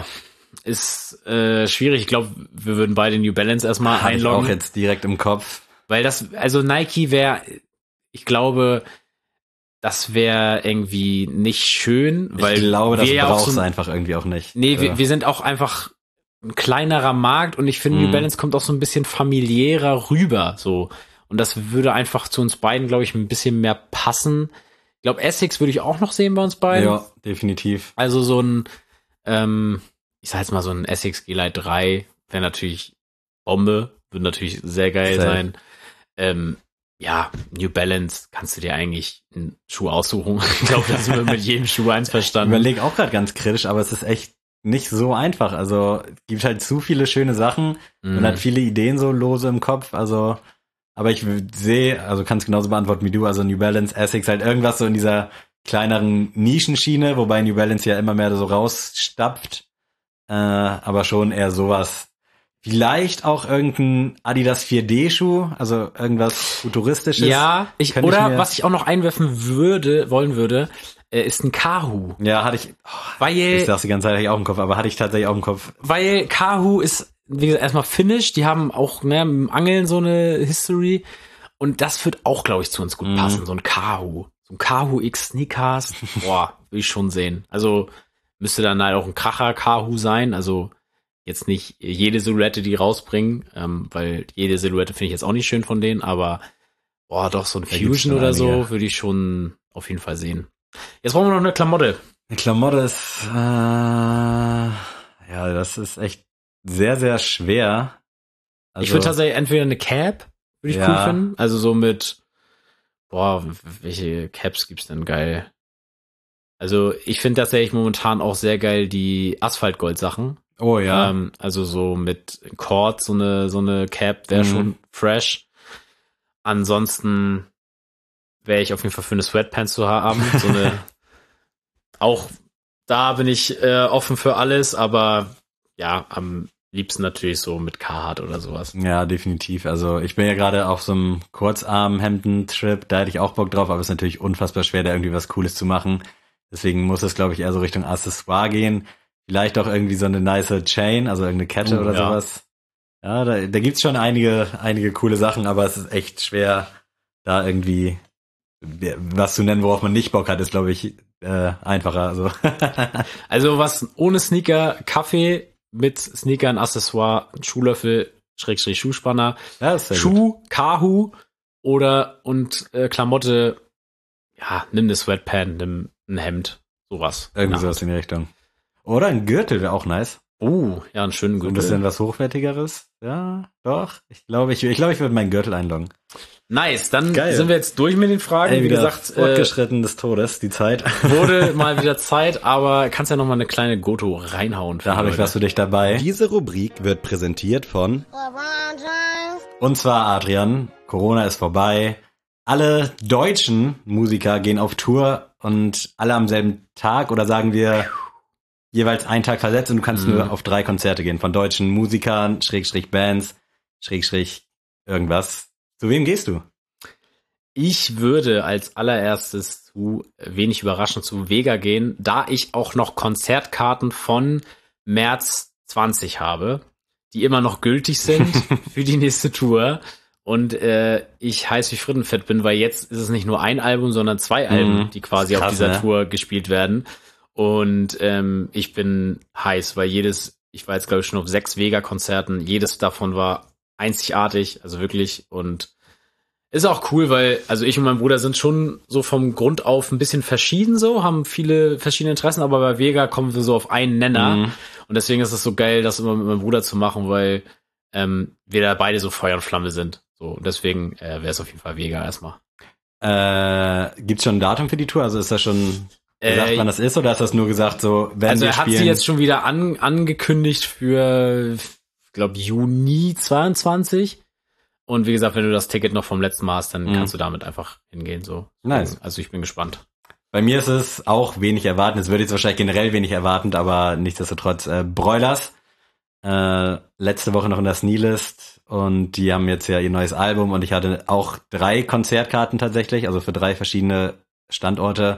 [SPEAKER 3] ist schwierig. Ich glaube, wir würden beide New Balance erstmal einloggen.
[SPEAKER 1] Ich auch jetzt direkt im Kopf.
[SPEAKER 3] Weil also Nike wäre, ich glaube, das wäre irgendwie nicht schön, weil
[SPEAKER 1] ich glaube, das
[SPEAKER 3] wir
[SPEAKER 1] brauchst du einfach irgendwie auch nicht.
[SPEAKER 3] Nee, wir sind auch einfach ein kleinerer Markt und ich finde, New Balance kommt auch so ein bisschen familiärer rüber, so. Und das würde einfach zu uns beiden, glaube ich, ein bisschen mehr passen. Ich glaube, Essex würde ich auch noch sehen bei uns beiden.
[SPEAKER 1] Ja, definitiv.
[SPEAKER 3] Also so ein, ich sag jetzt mal so ein Essex G-Lite 3 wäre natürlich Bombe, würde natürlich sehr geil sein. Ja, New Balance kannst du dir eigentlich einen Schuh aussuchen. Ich glaube, das wird mit jedem Schuh eins verstanden.
[SPEAKER 1] Ich überlege auch gerade ganz kritisch, aber es ist echt nicht so einfach. Also es gibt halt zu viele schöne Sachen. Man hat viele Ideen so lose im Kopf. Also, aber ich sehe, also kann es genauso beantworten wie du. Also New Balance, Essex, halt irgendwas so in dieser kleineren Nischenschiene, wobei New Balance ja immer mehr so rausstapft. Aber schon eher sowas. Vielleicht auch irgendein Adidas 4D-Schuh, also irgendwas Futuristisches.
[SPEAKER 3] Ja, was ich auch noch einwerfen wollen würde, ist ein Kahu.
[SPEAKER 1] Ja, hatte ich. Ich sag's die ganze Zeit, hatte ich auch im Kopf, aber hatte ich tatsächlich auch im Kopf.
[SPEAKER 3] Weil Kahu ist, wie gesagt, erstmal Finnish, die haben auch im Angeln so eine History und das wird auch, glaube ich, zu uns gut passen, so ein Kahu. So ein Kahu X Sneakers, will ich schon sehen. Also müsste dann halt auch ein Kracher Kahu sein, also jetzt nicht jede Silhouette, die rausbringen, weil jede Silhouette finde ich jetzt auch nicht schön von denen, aber doch so ein Fusion oder so würde ich schon auf jeden Fall sehen. Jetzt brauchen wir noch eine Klamotte.
[SPEAKER 1] Eine Klamotte ist, das ist echt sehr, sehr schwer. Also,
[SPEAKER 3] ich würde tatsächlich entweder eine Cap, würde ich cool finden, also so mit, welche Caps gibt's denn geil? Also ich finde tatsächlich momentan auch sehr geil die Asphaltgold-Sachen.
[SPEAKER 1] Oh ja.
[SPEAKER 3] Also so mit Cord, so eine Cap wäre schon fresh. Ansonsten wäre ich auf jeden Fall für eine Sweatpants zu haben. So eine, auch da bin ich offen für alles, aber ja, am liebsten natürlich so mit Carhartt oder sowas.
[SPEAKER 1] Ja, definitiv. Also ich bin ja gerade auf so einem Kurzarm-Hemden-Trip, da hätte ich auch Bock drauf, aber es ist natürlich unfassbar schwer, da irgendwie was Cooles zu machen. Deswegen muss es, glaube ich, eher so Richtung Accessoire gehen. Vielleicht auch irgendwie so eine nice Chain, also irgendeine Kette oder
[SPEAKER 3] ja.
[SPEAKER 1] sowas. Ja, da gibt's schon einige coole Sachen, aber es ist echt schwer, da irgendwie was zu nennen, worauf man nicht Bock hat, ist, glaube ich, einfacher. Also.
[SPEAKER 3] Also was ohne Sneaker, Kaffee mit Sneakern, Accessoire, Schuhlöffel, Schrägstrich Schuhspanner,
[SPEAKER 1] Ja, ist sehr gut.
[SPEAKER 3] Schuh, Kahu und Klamotte, ja, nimm eine Sweatpant, nimm ein Hemd, sowas.
[SPEAKER 1] Irgendwie
[SPEAKER 3] Ja.
[SPEAKER 1] sowas in die Richtung. Oder ein Gürtel wäre auch nice.
[SPEAKER 3] Ja, einen schönen
[SPEAKER 1] So ein
[SPEAKER 3] Gürtel.
[SPEAKER 1] bisschen was Hochwertigeres. Ja, doch. Ich glaube, ich würde meinen Gürtel einloggen.
[SPEAKER 3] Nice, dann
[SPEAKER 1] Geil.
[SPEAKER 3] sind wir jetzt durch mit den Fragen. Wie gesagt,
[SPEAKER 1] fortgeschritten des Todes, die Zeit.
[SPEAKER 3] wurde mal wieder Zeit, aber kannst ja noch mal eine kleine Goto reinhauen.
[SPEAKER 1] Da habe ich was für dich dabei.
[SPEAKER 4] Diese Rubrik wird präsentiert von
[SPEAKER 1] Und zwar, Adrian, Corona ist vorbei. Alle deutschen Musiker gehen auf Tour und alle am selben Tag oder sagen wir jeweils einen Tag versetzt und du kannst nur auf 3 Konzerte gehen von deutschen Musikern, Schrägstrich Bands, Schrägstrich irgendwas. Zu wem gehst du?
[SPEAKER 3] Ich würde als allererstes zu, wenig überraschend, zu Vega gehen, da ich auch noch Konzertkarten von März 20 habe, die immer noch gültig sind für die nächste Tour. Und ich heiß wie Frittenfett bin, weil jetzt ist es nicht nur ein Album, sondern 2 Alben, die quasi
[SPEAKER 1] Krass,
[SPEAKER 3] auf dieser
[SPEAKER 1] ne?
[SPEAKER 3] Tour gespielt werden. Und ich bin heiß, weil ich war jetzt glaube ich schon auf 6 Vega-Konzerten, jedes davon war einzigartig, also wirklich, und ist auch cool, weil, also ich und mein Bruder sind schon so vom Grund auf ein bisschen verschieden so, haben viele verschiedene Interessen, aber bei Vega kommen wir so auf einen Nenner. Und deswegen ist es so geil, das immer mit meinem Bruder zu machen, weil wir da beide so Feuer und Flamme sind. So, und deswegen wäre es auf jeden Fall Vega erstmal.
[SPEAKER 1] Gibt's schon ein Datum für die Tour? Also ist das schon gesagt, wann das ist, oder hast du das nur gesagt, so, wenn
[SPEAKER 3] Also
[SPEAKER 1] wir
[SPEAKER 3] er hat
[SPEAKER 1] spielen?
[SPEAKER 3] sie jetzt schon wieder angekündigt für, ich glaube, Juni 22. Und wie gesagt, wenn du das Ticket noch vom letzten Mal hast, dann kannst du damit einfach hingehen. So.
[SPEAKER 1] Nice.
[SPEAKER 3] Also ich bin gespannt.
[SPEAKER 1] Bei mir ist es auch wenig erwartend. Es wird jetzt wahrscheinlich generell wenig erwartend, aber nichtsdestotrotz Broilers. Letzte Woche noch in der Sneelist und die haben jetzt ja ihr neues Album und ich hatte auch 3 Konzertkarten tatsächlich, also für 3 verschiedene Standorte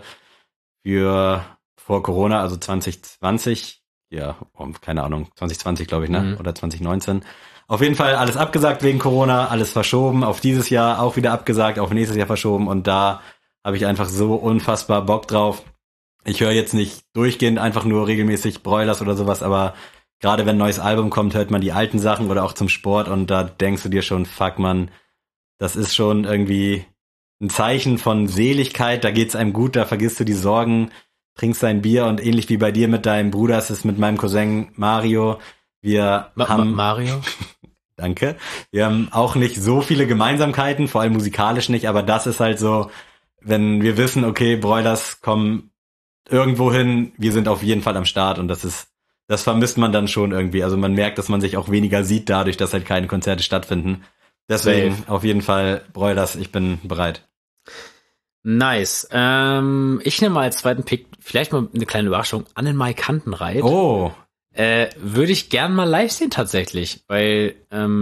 [SPEAKER 1] für vor Corona, also 2020, ja, keine Ahnung, 2020 glaube ich, ne? Oder 2019. Auf jeden Fall alles abgesagt wegen Corona, alles verschoben, auf dieses Jahr auch wieder abgesagt, auf nächstes Jahr verschoben und da habe ich einfach so unfassbar Bock drauf. Ich höre jetzt nicht durchgehend einfach nur regelmäßig Broilers oder sowas, aber gerade wenn ein neues Album kommt, hört man die alten Sachen oder auch zum Sport und da denkst du dir schon, fuck man, das ist schon irgendwie ein Zeichen von Seligkeit, da geht's einem gut, da vergisst du die Sorgen, trinkst dein Bier und ähnlich wie bei dir mit deinem Bruder, ist es mit meinem Cousin Mario, wir haben
[SPEAKER 3] Mario?
[SPEAKER 1] Danke. Wir haben auch nicht so viele Gemeinsamkeiten, vor allem musikalisch nicht, aber das ist halt so, wenn wir wissen, okay, Broilers kommen irgendwo hin, wir sind auf jeden Fall am Start und das vermisst man dann schon irgendwie. Also man merkt, dass man sich auch weniger sieht dadurch, dass halt keine Konzerte stattfinden. Deswegen auf jeden Fall Broilers, ich bin bereit.
[SPEAKER 3] Nice. Ich nehme mal als zweiten Pick vielleicht mal eine kleine Überraschung, Annenmai Kantenreit.
[SPEAKER 1] Oh,
[SPEAKER 3] Würde ich gern mal live sehen tatsächlich, weil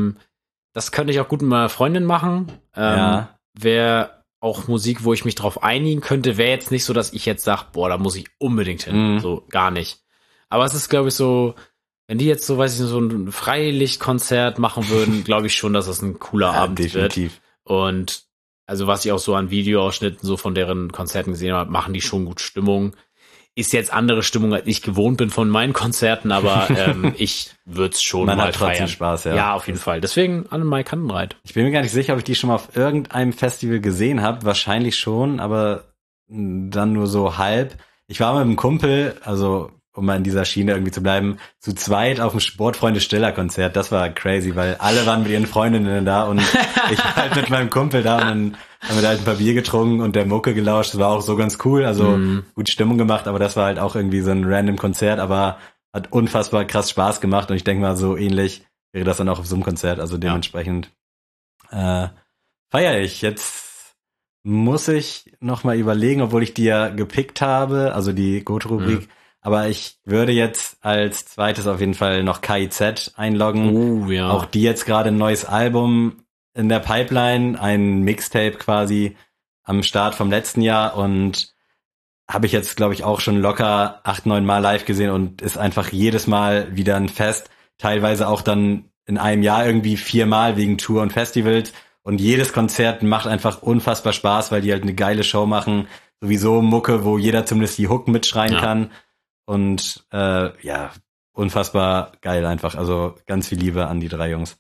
[SPEAKER 3] das könnte ich auch gut mit meiner Freundin machen.
[SPEAKER 1] Ja.
[SPEAKER 3] Wäre auch Musik, wo ich mich drauf einigen könnte, wäre jetzt nicht so, dass ich jetzt sage, boah, da muss ich unbedingt hin. So, gar nicht. Aber es ist, glaube ich, so, wenn die jetzt so, weiß ich nicht, so ein Freilichtkonzert machen würden, glaube ich schon, dass das ein cooler Abend
[SPEAKER 1] definitiv.
[SPEAKER 3] wird. Und also was ich auch so an Videoausschnitten so von deren Konzerten gesehen habe, machen die schon gut Stimmung. Ist jetzt andere Stimmung, als ich gewohnt bin von meinen Konzerten, aber ich würde es schon
[SPEAKER 1] Man
[SPEAKER 3] mal
[SPEAKER 1] hat trotzdem
[SPEAKER 3] feiern.
[SPEAKER 1] Spaß, ja.
[SPEAKER 3] Ja, auf jeden Fall. Deswegen Annenmai Kantenreit.
[SPEAKER 1] Ich bin mir gar nicht sicher, ob ich die schon mal auf irgendeinem Festival gesehen habe. Wahrscheinlich schon, aber dann nur so halb. Ich war mit einem Kumpel, also um mal in dieser Schiene irgendwie zu bleiben, zu zweit auf dem Sportfreunde-Stiller-Konzert. Das war crazy, weil alle waren mit ihren Freundinnen da und ich war halt mit meinem Kumpel da und dann haben wir da halt ein paar Bier getrunken und der Mucke gelauscht. Das war auch so ganz cool, also gut Stimmung gemacht, aber das war halt auch irgendwie so ein random Konzert, aber hat unfassbar krass Spaß gemacht und ich denke mal, so ähnlich wäre das dann auch auf so einem Konzert, also dementsprechend feiere ich. Jetzt muss ich noch mal überlegen, obwohl ich die ja gepickt habe, also die Goto-Rubrik, Aber ich würde jetzt als zweites auf jeden Fall noch KIZ einloggen.
[SPEAKER 3] Oh, ja.
[SPEAKER 1] Auch die jetzt gerade ein neues Album in der Pipeline, ein Mixtape quasi am Start vom letzten Jahr und habe ich jetzt, glaube ich, auch schon locker 8, 9 Mal live gesehen und ist einfach jedes Mal wieder ein Fest. Teilweise auch dann in einem Jahr irgendwie 4 Mal wegen Tour und Festivals. Und jedes Konzert macht einfach unfassbar Spaß, weil die halt eine geile Show machen. Sowieso Mucke, wo jeder zumindest die Hook mitschreien kann. Und unfassbar geil einfach. Also ganz viel Liebe an die 3 Jungs.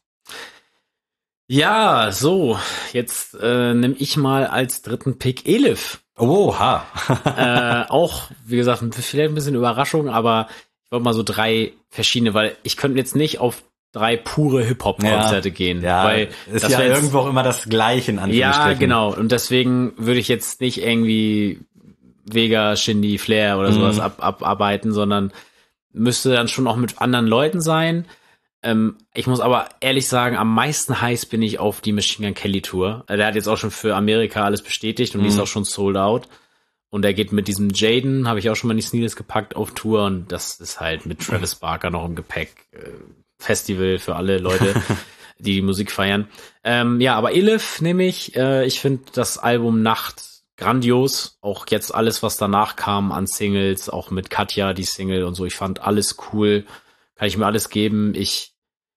[SPEAKER 3] Ja, so, jetzt nehme ich mal als dritten Pick Elif.
[SPEAKER 1] Oha.
[SPEAKER 3] Auch, wie gesagt, vielleicht ein bisschen Überraschung, aber ich wollte mal so 3 verschiedene, weil ich könnte jetzt nicht auf 3 pure Hip-Hop-Konzerte gehen.
[SPEAKER 1] Ja,
[SPEAKER 3] weil
[SPEAKER 1] ist
[SPEAKER 3] das
[SPEAKER 1] ja
[SPEAKER 3] jetzt,
[SPEAKER 1] irgendwo auch immer das Gleiche in Anführungsstrichen.
[SPEAKER 3] Ja, genau. Und deswegen würde ich jetzt nicht irgendwie Vega, Shindy, Flair oder sowas abarbeiten, sondern müsste dann schon auch mit anderen Leuten sein. Ich muss aber ehrlich sagen, am meisten heiß bin ich auf die Machine Gun Kelly Tour. Der hat jetzt auch schon für Amerika alles bestätigt und die ist auch schon sold out. Und er geht mit diesem Jaden, habe ich auch schon mal in die Sneakers gepackt, auf Tour. Und das ist halt mit Travis Barker noch im Gepäck. Festival für alle Leute, die Musik feiern. Aber Elif nehme ich. Ich finde das Album Nacht grandios. Auch jetzt alles, was danach kam an Singles, auch mit Katja, die Single und so. Ich fand alles cool. Kann ich mir alles geben. Ich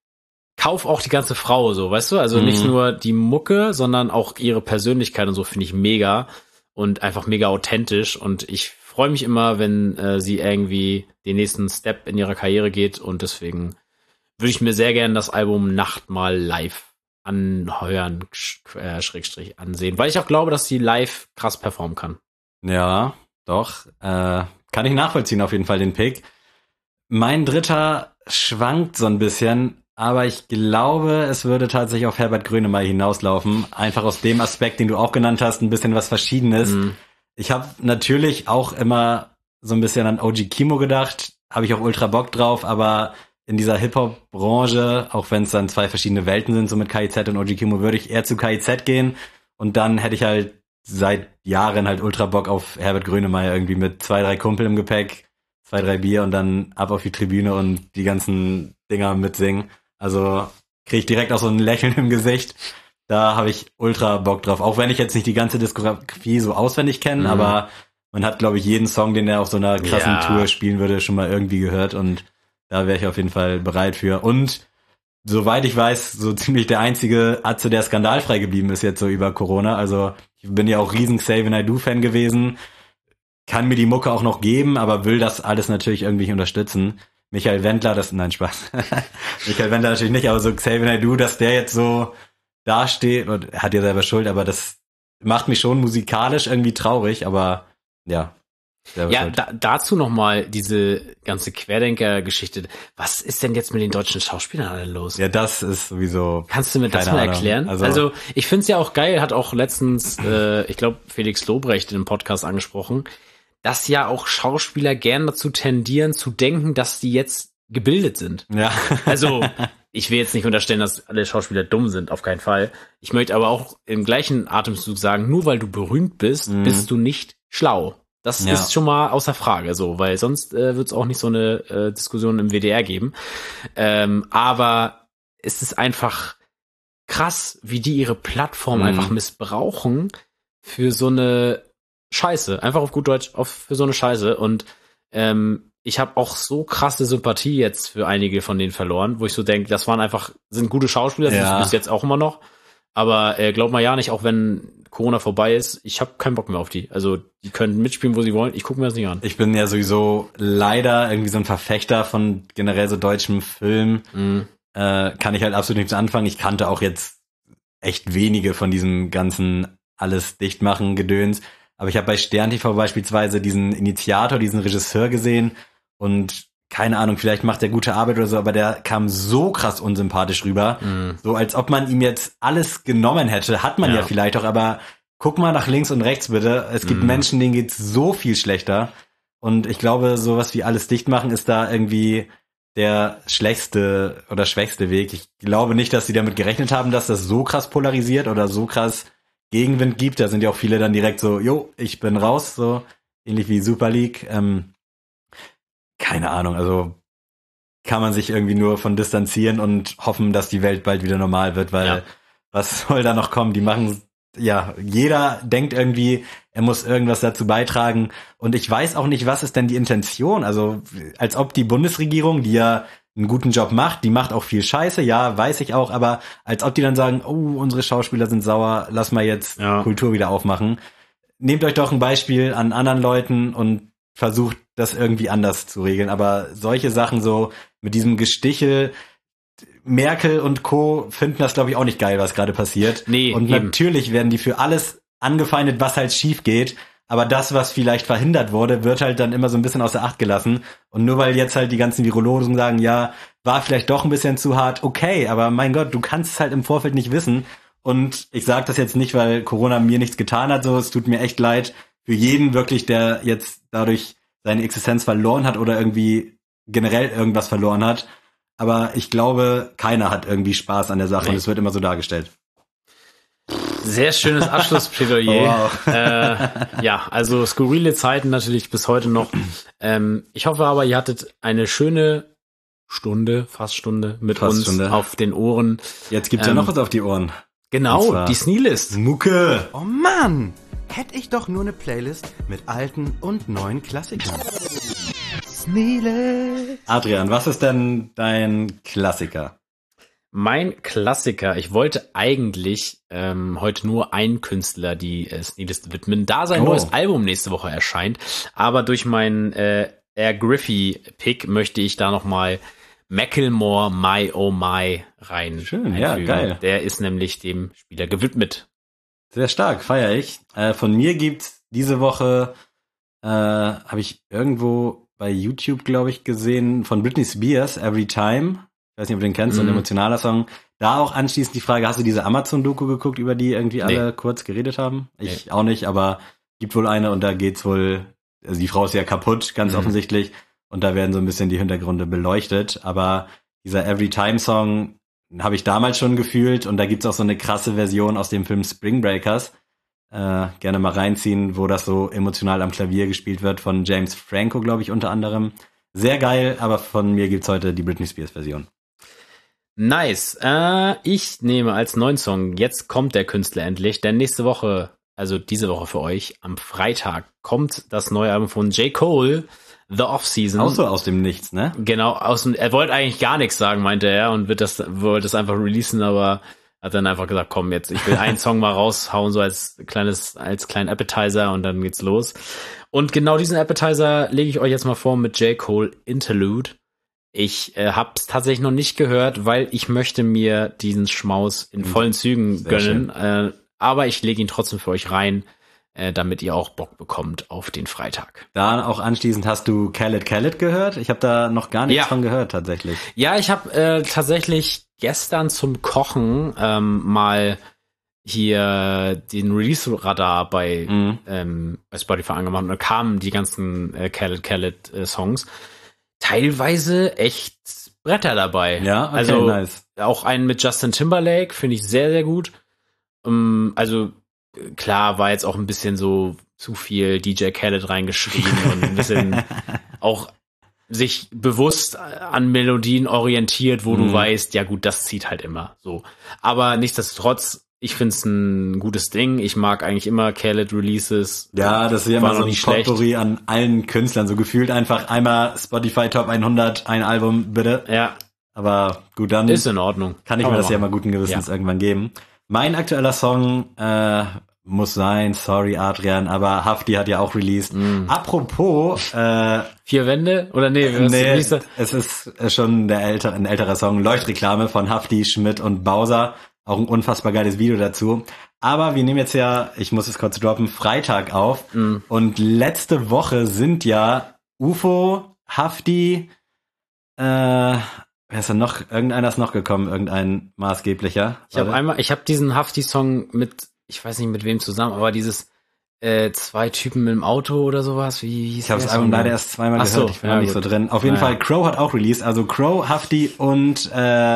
[SPEAKER 3] kauf auch die ganze Frau so, weißt du? Also nicht nur die Mucke, sondern auch ihre Persönlichkeit und so finde ich mega und einfach mega authentisch. Und ich freue mich immer, wenn sie irgendwie den nächsten Step in ihrer Karriere geht. Und deswegen würde ich mir sehr gerne das Album Nacht mal live anhören, Schrägstrich ansehen. Weil ich auch glaube, dass sie live krass performen kann.
[SPEAKER 1] Ja, doch. Kann ich nachvollziehen auf jeden Fall den Pick. Mein dritter schwankt so ein bisschen, aber ich glaube, es würde tatsächlich auf Herbert Grönemeyer hinauslaufen. Einfach aus dem Aspekt, den du auch genannt hast, ein bisschen was Verschiedenes. Ich habe natürlich auch immer so ein bisschen an OG Kimo gedacht, habe ich auch ultra Bock drauf, aber in dieser Hip-Hop-Branche, auch wenn es dann 2 verschiedene Welten sind, so mit KIZ und OG Kimo, würde ich eher zu KIZ gehen und dann hätte ich halt seit Jahren halt ultra Bock auf Herbert Grönemeyer irgendwie mit 2, 3 Kumpel im Gepäck, 2, 3 Bier und dann ab auf die Tribüne und die ganzen Dinger mitsingen. Also kriege ich direkt auch so ein Lächeln im Gesicht. Da habe ich ultra Bock drauf. Auch wenn ich jetzt nicht die ganze Diskografie so auswendig kenne, aber man hat, glaube ich, jeden Song, den er auf so einer krassen Tour spielen würde, schon mal irgendwie gehört und da wäre ich auf jeden Fall bereit für. Und soweit ich weiß, so ziemlich der einzige Atze, der skandalfrei geblieben ist jetzt so über Corona. Also ich bin ja auch riesen Xavier Naidoo-Fan gewesen. Kann mir die Mucke auch noch geben, aber will das alles natürlich irgendwie unterstützen. Michael Wendler, nein, Spaß. Michael Wendler natürlich nicht, aber so Xavier Naidoo, dass der jetzt so dasteht, und er hat ja selber Schuld, aber das macht mich schon musikalisch irgendwie traurig, aber ja.
[SPEAKER 3] Ja, dazu nochmal diese ganze Querdenker-Geschichte. Was ist denn jetzt mit den deutschen Schauspielern alle los?
[SPEAKER 1] Ja, das ist sowieso.
[SPEAKER 3] Kannst du mir das mal erklären? Also ich find's ja auch geil, hat auch letztens, ich glaube, Felix Lobrecht in einem Podcast angesprochen, dass ja auch Schauspieler gern dazu tendieren, zu denken, dass die jetzt gebildet sind.
[SPEAKER 1] Ja.
[SPEAKER 3] Also, ich will jetzt nicht unterstellen, dass alle Schauspieler dumm sind, auf keinen Fall. Ich möchte aber auch im gleichen Atemzug sagen, nur weil du berühmt bist, bist du nicht schlau. Das ist schon mal außer Frage, so, weil sonst wird es auch nicht so eine Diskussion im WDR geben. Aber es ist einfach krass, wie die ihre Plattform einfach missbrauchen für so eine Scheiße. Einfach auf gut Deutsch, für so eine Scheiße. Und ich habe auch so krasse Sympathie jetzt für einige von denen verloren, wo ich so denke, sind gute Schauspieler, das ist bis jetzt auch immer noch. Aber glaub mal ja nicht, auch wenn Corona vorbei ist, ich habe keinen Bock mehr auf die. Also die können mitspielen, wo sie wollen. Ich gucke mir das nicht an.
[SPEAKER 1] Ich bin ja sowieso leider irgendwie so ein Verfechter von generell so deutschem Film. Kann ich halt absolut nichts anfangen. Ich kannte auch jetzt echt wenige von diesem ganzen alles dicht machen Gedöns. Aber ich habe bei Stern TV beispielsweise diesen Initiator, diesen Regisseur gesehen und keine Ahnung, vielleicht macht er gute Arbeit oder so, aber der kam so krass unsympathisch rüber. So als ob man ihm jetzt alles genommen hätte. Hat man ja vielleicht auch, aber guck mal nach links und rechts bitte. Es gibt Menschen, denen geht's so viel schlechter. Und ich glaube, sowas wie alles dicht machen ist da irgendwie der schlechteste oder schwächste Weg. Ich glaube nicht, dass sie damit gerechnet haben, dass das so krass polarisiert oder so krass Gegenwind gibt. Da sind ja auch viele dann direkt so, jo, ich bin raus, so ähnlich wie Super League. keine Ahnung, also kann man sich irgendwie nur von distanzieren und hoffen, dass die Welt bald wieder normal wird, weil was soll da noch kommen? Die machen, ja, jeder denkt irgendwie, er muss irgendwas dazu beitragen und ich weiß auch nicht, was ist denn die Intention? Also als ob die Bundesregierung, die ja einen guten Job macht, die macht auch viel Scheiße, ja, weiß ich auch, aber als ob die dann sagen, oh, unsere Schauspieler sind sauer, lass mal jetzt Kultur wieder aufmachen. Nehmt euch doch ein Beispiel an anderen Leuten und versucht das irgendwie anders zu regeln, aber solche Sachen so mit diesem Gestichel, Merkel und Co. finden das, glaube ich, auch nicht geil, was gerade passiert.
[SPEAKER 3] Nee,
[SPEAKER 1] und
[SPEAKER 3] eben.
[SPEAKER 1] natürlich werden die für alles angefeindet, was halt schief geht, aber das, was vielleicht verhindert wurde, wird halt dann immer so ein bisschen außer Acht gelassen. Und nur weil jetzt halt die ganzen Virologen sagen, ja, war vielleicht doch ein bisschen zu hart, okay, aber mein Gott, du kannst es halt im Vorfeld nicht wissen. Und ich sage das jetzt nicht, weil Corona mir nichts getan hat, so, es tut mir echt leid für jeden wirklich, der jetzt dadurch seine Existenz verloren hat oder irgendwie generell irgendwas verloren hat. Aber ich glaube, keiner hat irgendwie Spaß an der Sache und es wird immer so dargestellt.
[SPEAKER 3] Sehr schönes Abschlussplädoyer.
[SPEAKER 1] Wow.
[SPEAKER 3] Ja, also skurrile Zeiten natürlich bis heute noch. Ich hoffe aber, ihr hattet eine schöne fast Stunde mit uns auf den Ohren.
[SPEAKER 1] Jetzt gibt's ja noch was auf die Ohren.
[SPEAKER 3] Genau, die Sneelist.
[SPEAKER 1] Mucke.
[SPEAKER 5] Oh Mann, hätte ich doch nur eine Playlist mit alten und neuen Klassikern. Sneelist.
[SPEAKER 1] Adrian, was ist denn dein Klassiker?
[SPEAKER 3] Mein Klassiker, ich wollte eigentlich heute nur einen Künstler die Sneelist widmen, da sein neues Album nächste Woche erscheint, aber durch meinen Air Griffey-Pick möchte ich da nochmal Macklemore My Oh My rein.
[SPEAKER 1] Schön, ja, geil.
[SPEAKER 3] Der ist nämlich dem Spieler gewidmet.
[SPEAKER 1] Sehr stark, feiere ich. Von mir gibt's diese Woche, habe ich irgendwo bei YouTube, glaube ich, gesehen, von Britney Spears, Every Time. Ich weiß nicht, ob du den kennst, so ein emotionaler Song. Da auch anschließend die Frage, hast du diese Amazon-Doku geguckt, über die irgendwie alle kurz geredet haben? Ich auch nicht, aber gibt wohl eine und da geht's wohl, also die Frau ist ja kaputt, ganz offensichtlich. Und da werden so ein bisschen die Hintergründe beleuchtet. Aber dieser Every Time Song habe ich damals schon gefühlt. Und da gibt's auch so eine krasse Version aus dem Film Spring Breakers. Gerne mal reinziehen, wo das so emotional am Klavier gespielt wird von James Franco, glaube ich, unter anderem. Sehr geil, aber von mir gibt's heute die Britney Spears Version.
[SPEAKER 3] Nice. Ich nehme als neuen Song Jetzt kommt der Künstler endlich, denn nächste Woche, also diese Woche für euch, am Freitag kommt das neue Album von J. Cole, The Off-Season.
[SPEAKER 1] Auch so aus dem Nichts, ne?
[SPEAKER 3] Genau, er wollte eigentlich gar nichts sagen, meinte er, und wollte das einfach releasen, aber hat dann einfach gesagt, komm jetzt, ich will einen Song mal raushauen, so als kleinen Appetizer und dann geht's los. Und genau diesen Appetizer lege ich euch jetzt mal vor mit J. Cole Interlude. Ich hab's tatsächlich noch nicht gehört, weil ich möchte mir diesen Schmaus in vollen Zügen gönnen. Aber ich lege ihn trotzdem für euch rein, damit ihr auch Bock bekommt auf den Freitag.
[SPEAKER 1] Da auch anschließend hast du Khaled gehört? Ich habe da noch gar nichts von gehört, tatsächlich.
[SPEAKER 3] Ja, ich habe tatsächlich gestern zum Kochen mal hier den Release-Radar bei Spotify angemacht und da kamen die ganzen Khaled-Songs. Teilweise echt Bretter dabei.
[SPEAKER 1] Ja, okay,
[SPEAKER 3] also
[SPEAKER 1] nice.
[SPEAKER 3] Auch einen mit Justin Timberlake finde ich sehr, sehr gut. Also klar, war jetzt auch ein bisschen so zu viel DJ Khaled reingeschrieben und ein bisschen auch sich bewusst an Melodien orientiert, wo du weißt, ja gut, das zieht halt immer so. Aber nichtsdestotrotz, ich find's ein gutes Ding. Ich mag eigentlich immer Khaled-Releases.
[SPEAKER 1] Ja, das ist ja immer so ein Potpourri an allen Künstlern. So gefühlt einfach einmal Spotify Top 100, ein Album, bitte.
[SPEAKER 3] Ja.
[SPEAKER 1] Aber gut, dann
[SPEAKER 3] ist in Ordnung.
[SPEAKER 1] Kann ich mir das ja mal guten Gewissens irgendwann geben. Mein aktueller Song muss sein, sorry Adrian, aber Hafti hat ja auch released. Apropos
[SPEAKER 3] 4 Wände? Oder nee,
[SPEAKER 1] es ist schon ein älterer Song, Leuchtreklame von Hafti, Schmidt und Bowser. Auch ein unfassbar geiles Video dazu. Aber wir nehmen jetzt ja, ich muss es kurz droppen, Freitag auf. Und letzte Woche sind ja UFO, Hafti, wer ist denn noch? Irgendeiner ist noch gekommen, irgendein maßgeblicher.
[SPEAKER 3] Ich habe diesen Hafti-Song mit, ich weiß nicht mit wem zusammen, aber dieses 2 Typen mit dem Auto oder sowas, wie hieß
[SPEAKER 1] ich habe das Album leider erst zweimal gehört, ich bin noch nicht so drin. Auf jeden Fall, Crow hat auch released, also Crow, Hafti und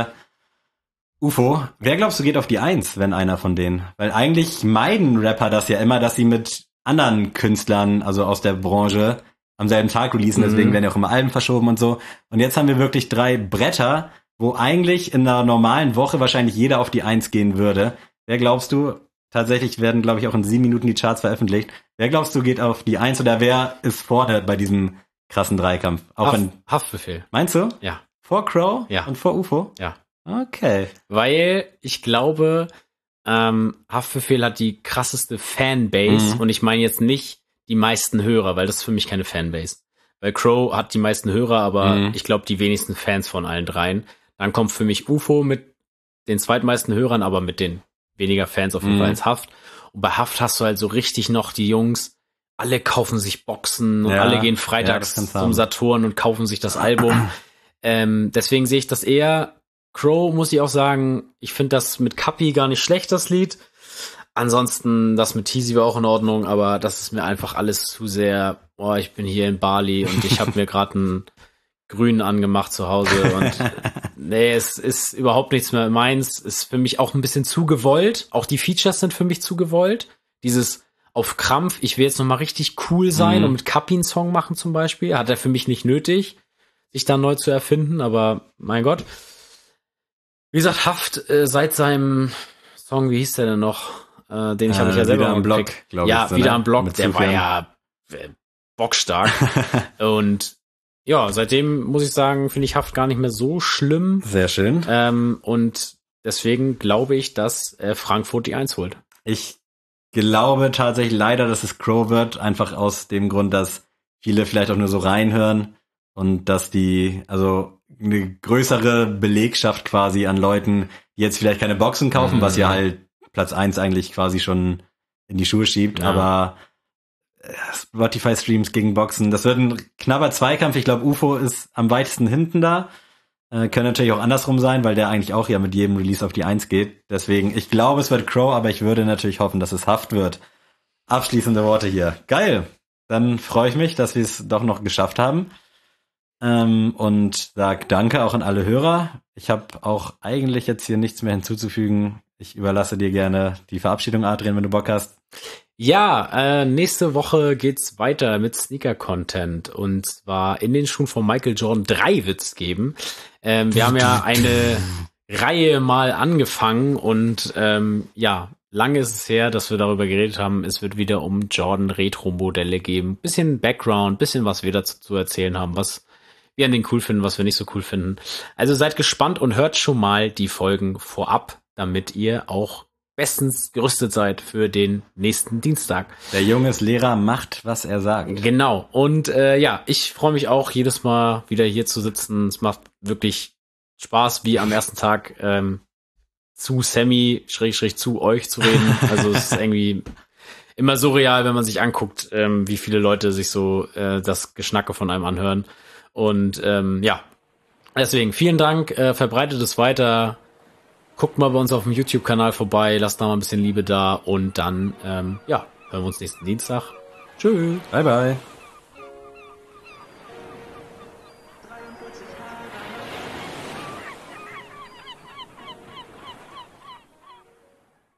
[SPEAKER 1] UFO. Wer glaubst du geht auf die 1, wenn einer von denen? Weil eigentlich meiden Rapper das ja immer, dass sie mit anderen Künstlern, also aus der Branche, am selben Tag releasen, deswegen werden ja auch immer Alben verschoben und so. Und jetzt haben wir wirklich 3 Bretter, wo eigentlich in einer normalen Woche wahrscheinlich jeder auf die 1 gehen würde. Wer glaubst du, tatsächlich werden, glaube ich, auch in 7 Minuten die Charts veröffentlicht. Wer glaubst du geht auf die 1 oder wer ist vorne bei diesem krassen Dreikampf? Auch
[SPEAKER 3] Haftbefehl.
[SPEAKER 1] Meinst du?
[SPEAKER 3] Ja.
[SPEAKER 1] Vor Crow?
[SPEAKER 3] Ja.
[SPEAKER 1] Und vor UFO?
[SPEAKER 3] Ja.
[SPEAKER 1] Okay.
[SPEAKER 3] Weil ich glaube, Haftbefehl hat die krasseste Fanbase und ich meine jetzt nicht die meisten Hörer, weil das ist für mich keine Fanbase. Weil Crow hat die meisten Hörer, aber ich glaube die wenigsten Fans von allen dreien. Dann kommt für mich UFO mit den zweitmeisten Hörern, aber mit den weniger Fans auf jeden Fall als Haft. Und bei Haft hast du halt so richtig noch die Jungs, alle kaufen sich Boxen und alle gehen freitags zum Saturn und kaufen sich das Album. Deswegen sehe ich das eher. Crow, muss ich auch sagen, ich finde das mit Kapi gar nicht schlecht, das Lied. Ansonsten, das mit Teasy war auch in Ordnung, aber das ist mir einfach alles zu sehr, ich bin hier in Bali und ich habe mir gerade einen Grünen angemacht zu Hause und nee, es ist überhaupt nichts mehr meins. Ist für mich auch ein bisschen zu gewollt. Auch die Features sind für mich zu gewollt. Dieses auf Krampf, ich will jetzt noch mal richtig cool sein und mit Kapi einen Song machen zum Beispiel, hat er für mich nicht nötig, sich da neu zu erfinden, aber mein Gott. Wie gesagt, Haft seit seinem Song, wie hieß der denn noch? Den habe ich ja selber
[SPEAKER 1] wieder am Block, glaube ich.
[SPEAKER 3] Ja,
[SPEAKER 1] so,
[SPEAKER 3] wieder
[SPEAKER 1] ne?
[SPEAKER 3] am Block,
[SPEAKER 1] Mit
[SPEAKER 3] der war
[SPEAKER 1] Sufjan.
[SPEAKER 3] ja bockstark. Und ja, seitdem muss ich sagen, finde ich Haft gar nicht mehr so schlimm.
[SPEAKER 1] Sehr schön.
[SPEAKER 3] Und deswegen glaube ich, dass Frankfurt die 1 holt.
[SPEAKER 1] Ich glaube tatsächlich leider, dass es Crow wird, einfach aus dem Grund, dass viele vielleicht auch nur so reinhören und dass die, also eine größere Belegschaft quasi an Leuten, die jetzt vielleicht keine Boxen kaufen, was ja halt Platz 1 eigentlich quasi schon in die Schuhe schiebt,
[SPEAKER 3] Ja.
[SPEAKER 1] aber Spotify-Streams gegen Boxen, das wird ein knapper Zweikampf. Ich glaube, UFO ist am weitesten hinten da. Können natürlich auch andersrum sein, weil der eigentlich auch ja mit jedem Release auf die 1 geht. Deswegen, ich glaube, es wird Crow, aber ich würde natürlich hoffen, dass es Haft wird. Abschließende Worte hier. Geil. Dann freue ich mich, dass wir es doch noch geschafft haben. Und sag danke auch an alle Hörer. Ich habe auch eigentlich jetzt hier nichts mehr hinzuzufügen. Ich überlasse dir gerne die Verabschiedung, Adrian, wenn du Bock hast.
[SPEAKER 3] Ja, nächste Woche geht's weiter mit Sneaker-Content und zwar in den Schuhen von Michael Jordan 3 wird's geben. Wir haben ja eine Reihe mal angefangen und ja, lange ist es her, dass wir darüber geredet haben. Es wird wieder um Jordan Retro-Modelle geben. Bisschen Background, bisschen was wir dazu zu erzählen haben, was wir an den cool finden, was wir nicht so cool finden. Also seid gespannt und hört schon mal die Folgen vorab, damit ihr auch bestens gerüstet seid für den nächsten Dienstag.
[SPEAKER 1] Der Junge ist Lehrer, macht, was er sagt.
[SPEAKER 3] Genau. Und ja, ich freue mich auch jedes Mal wieder hier zu sitzen. Es macht wirklich Spaß, wie am ersten Tag zu Sammy, / zu euch zu reden. Also es ist irgendwie immer surreal, wenn man sich anguckt, wie viele Leute sich so das Geschnacke von einem anhören. Und ja, deswegen vielen Dank, verbreitet es weiter. Guckt mal bei uns auf dem YouTube-Kanal vorbei, lasst da mal ein bisschen Liebe da und dann, ja, hören wir uns nächsten Dienstag. Tschüss.
[SPEAKER 1] Bye, bye.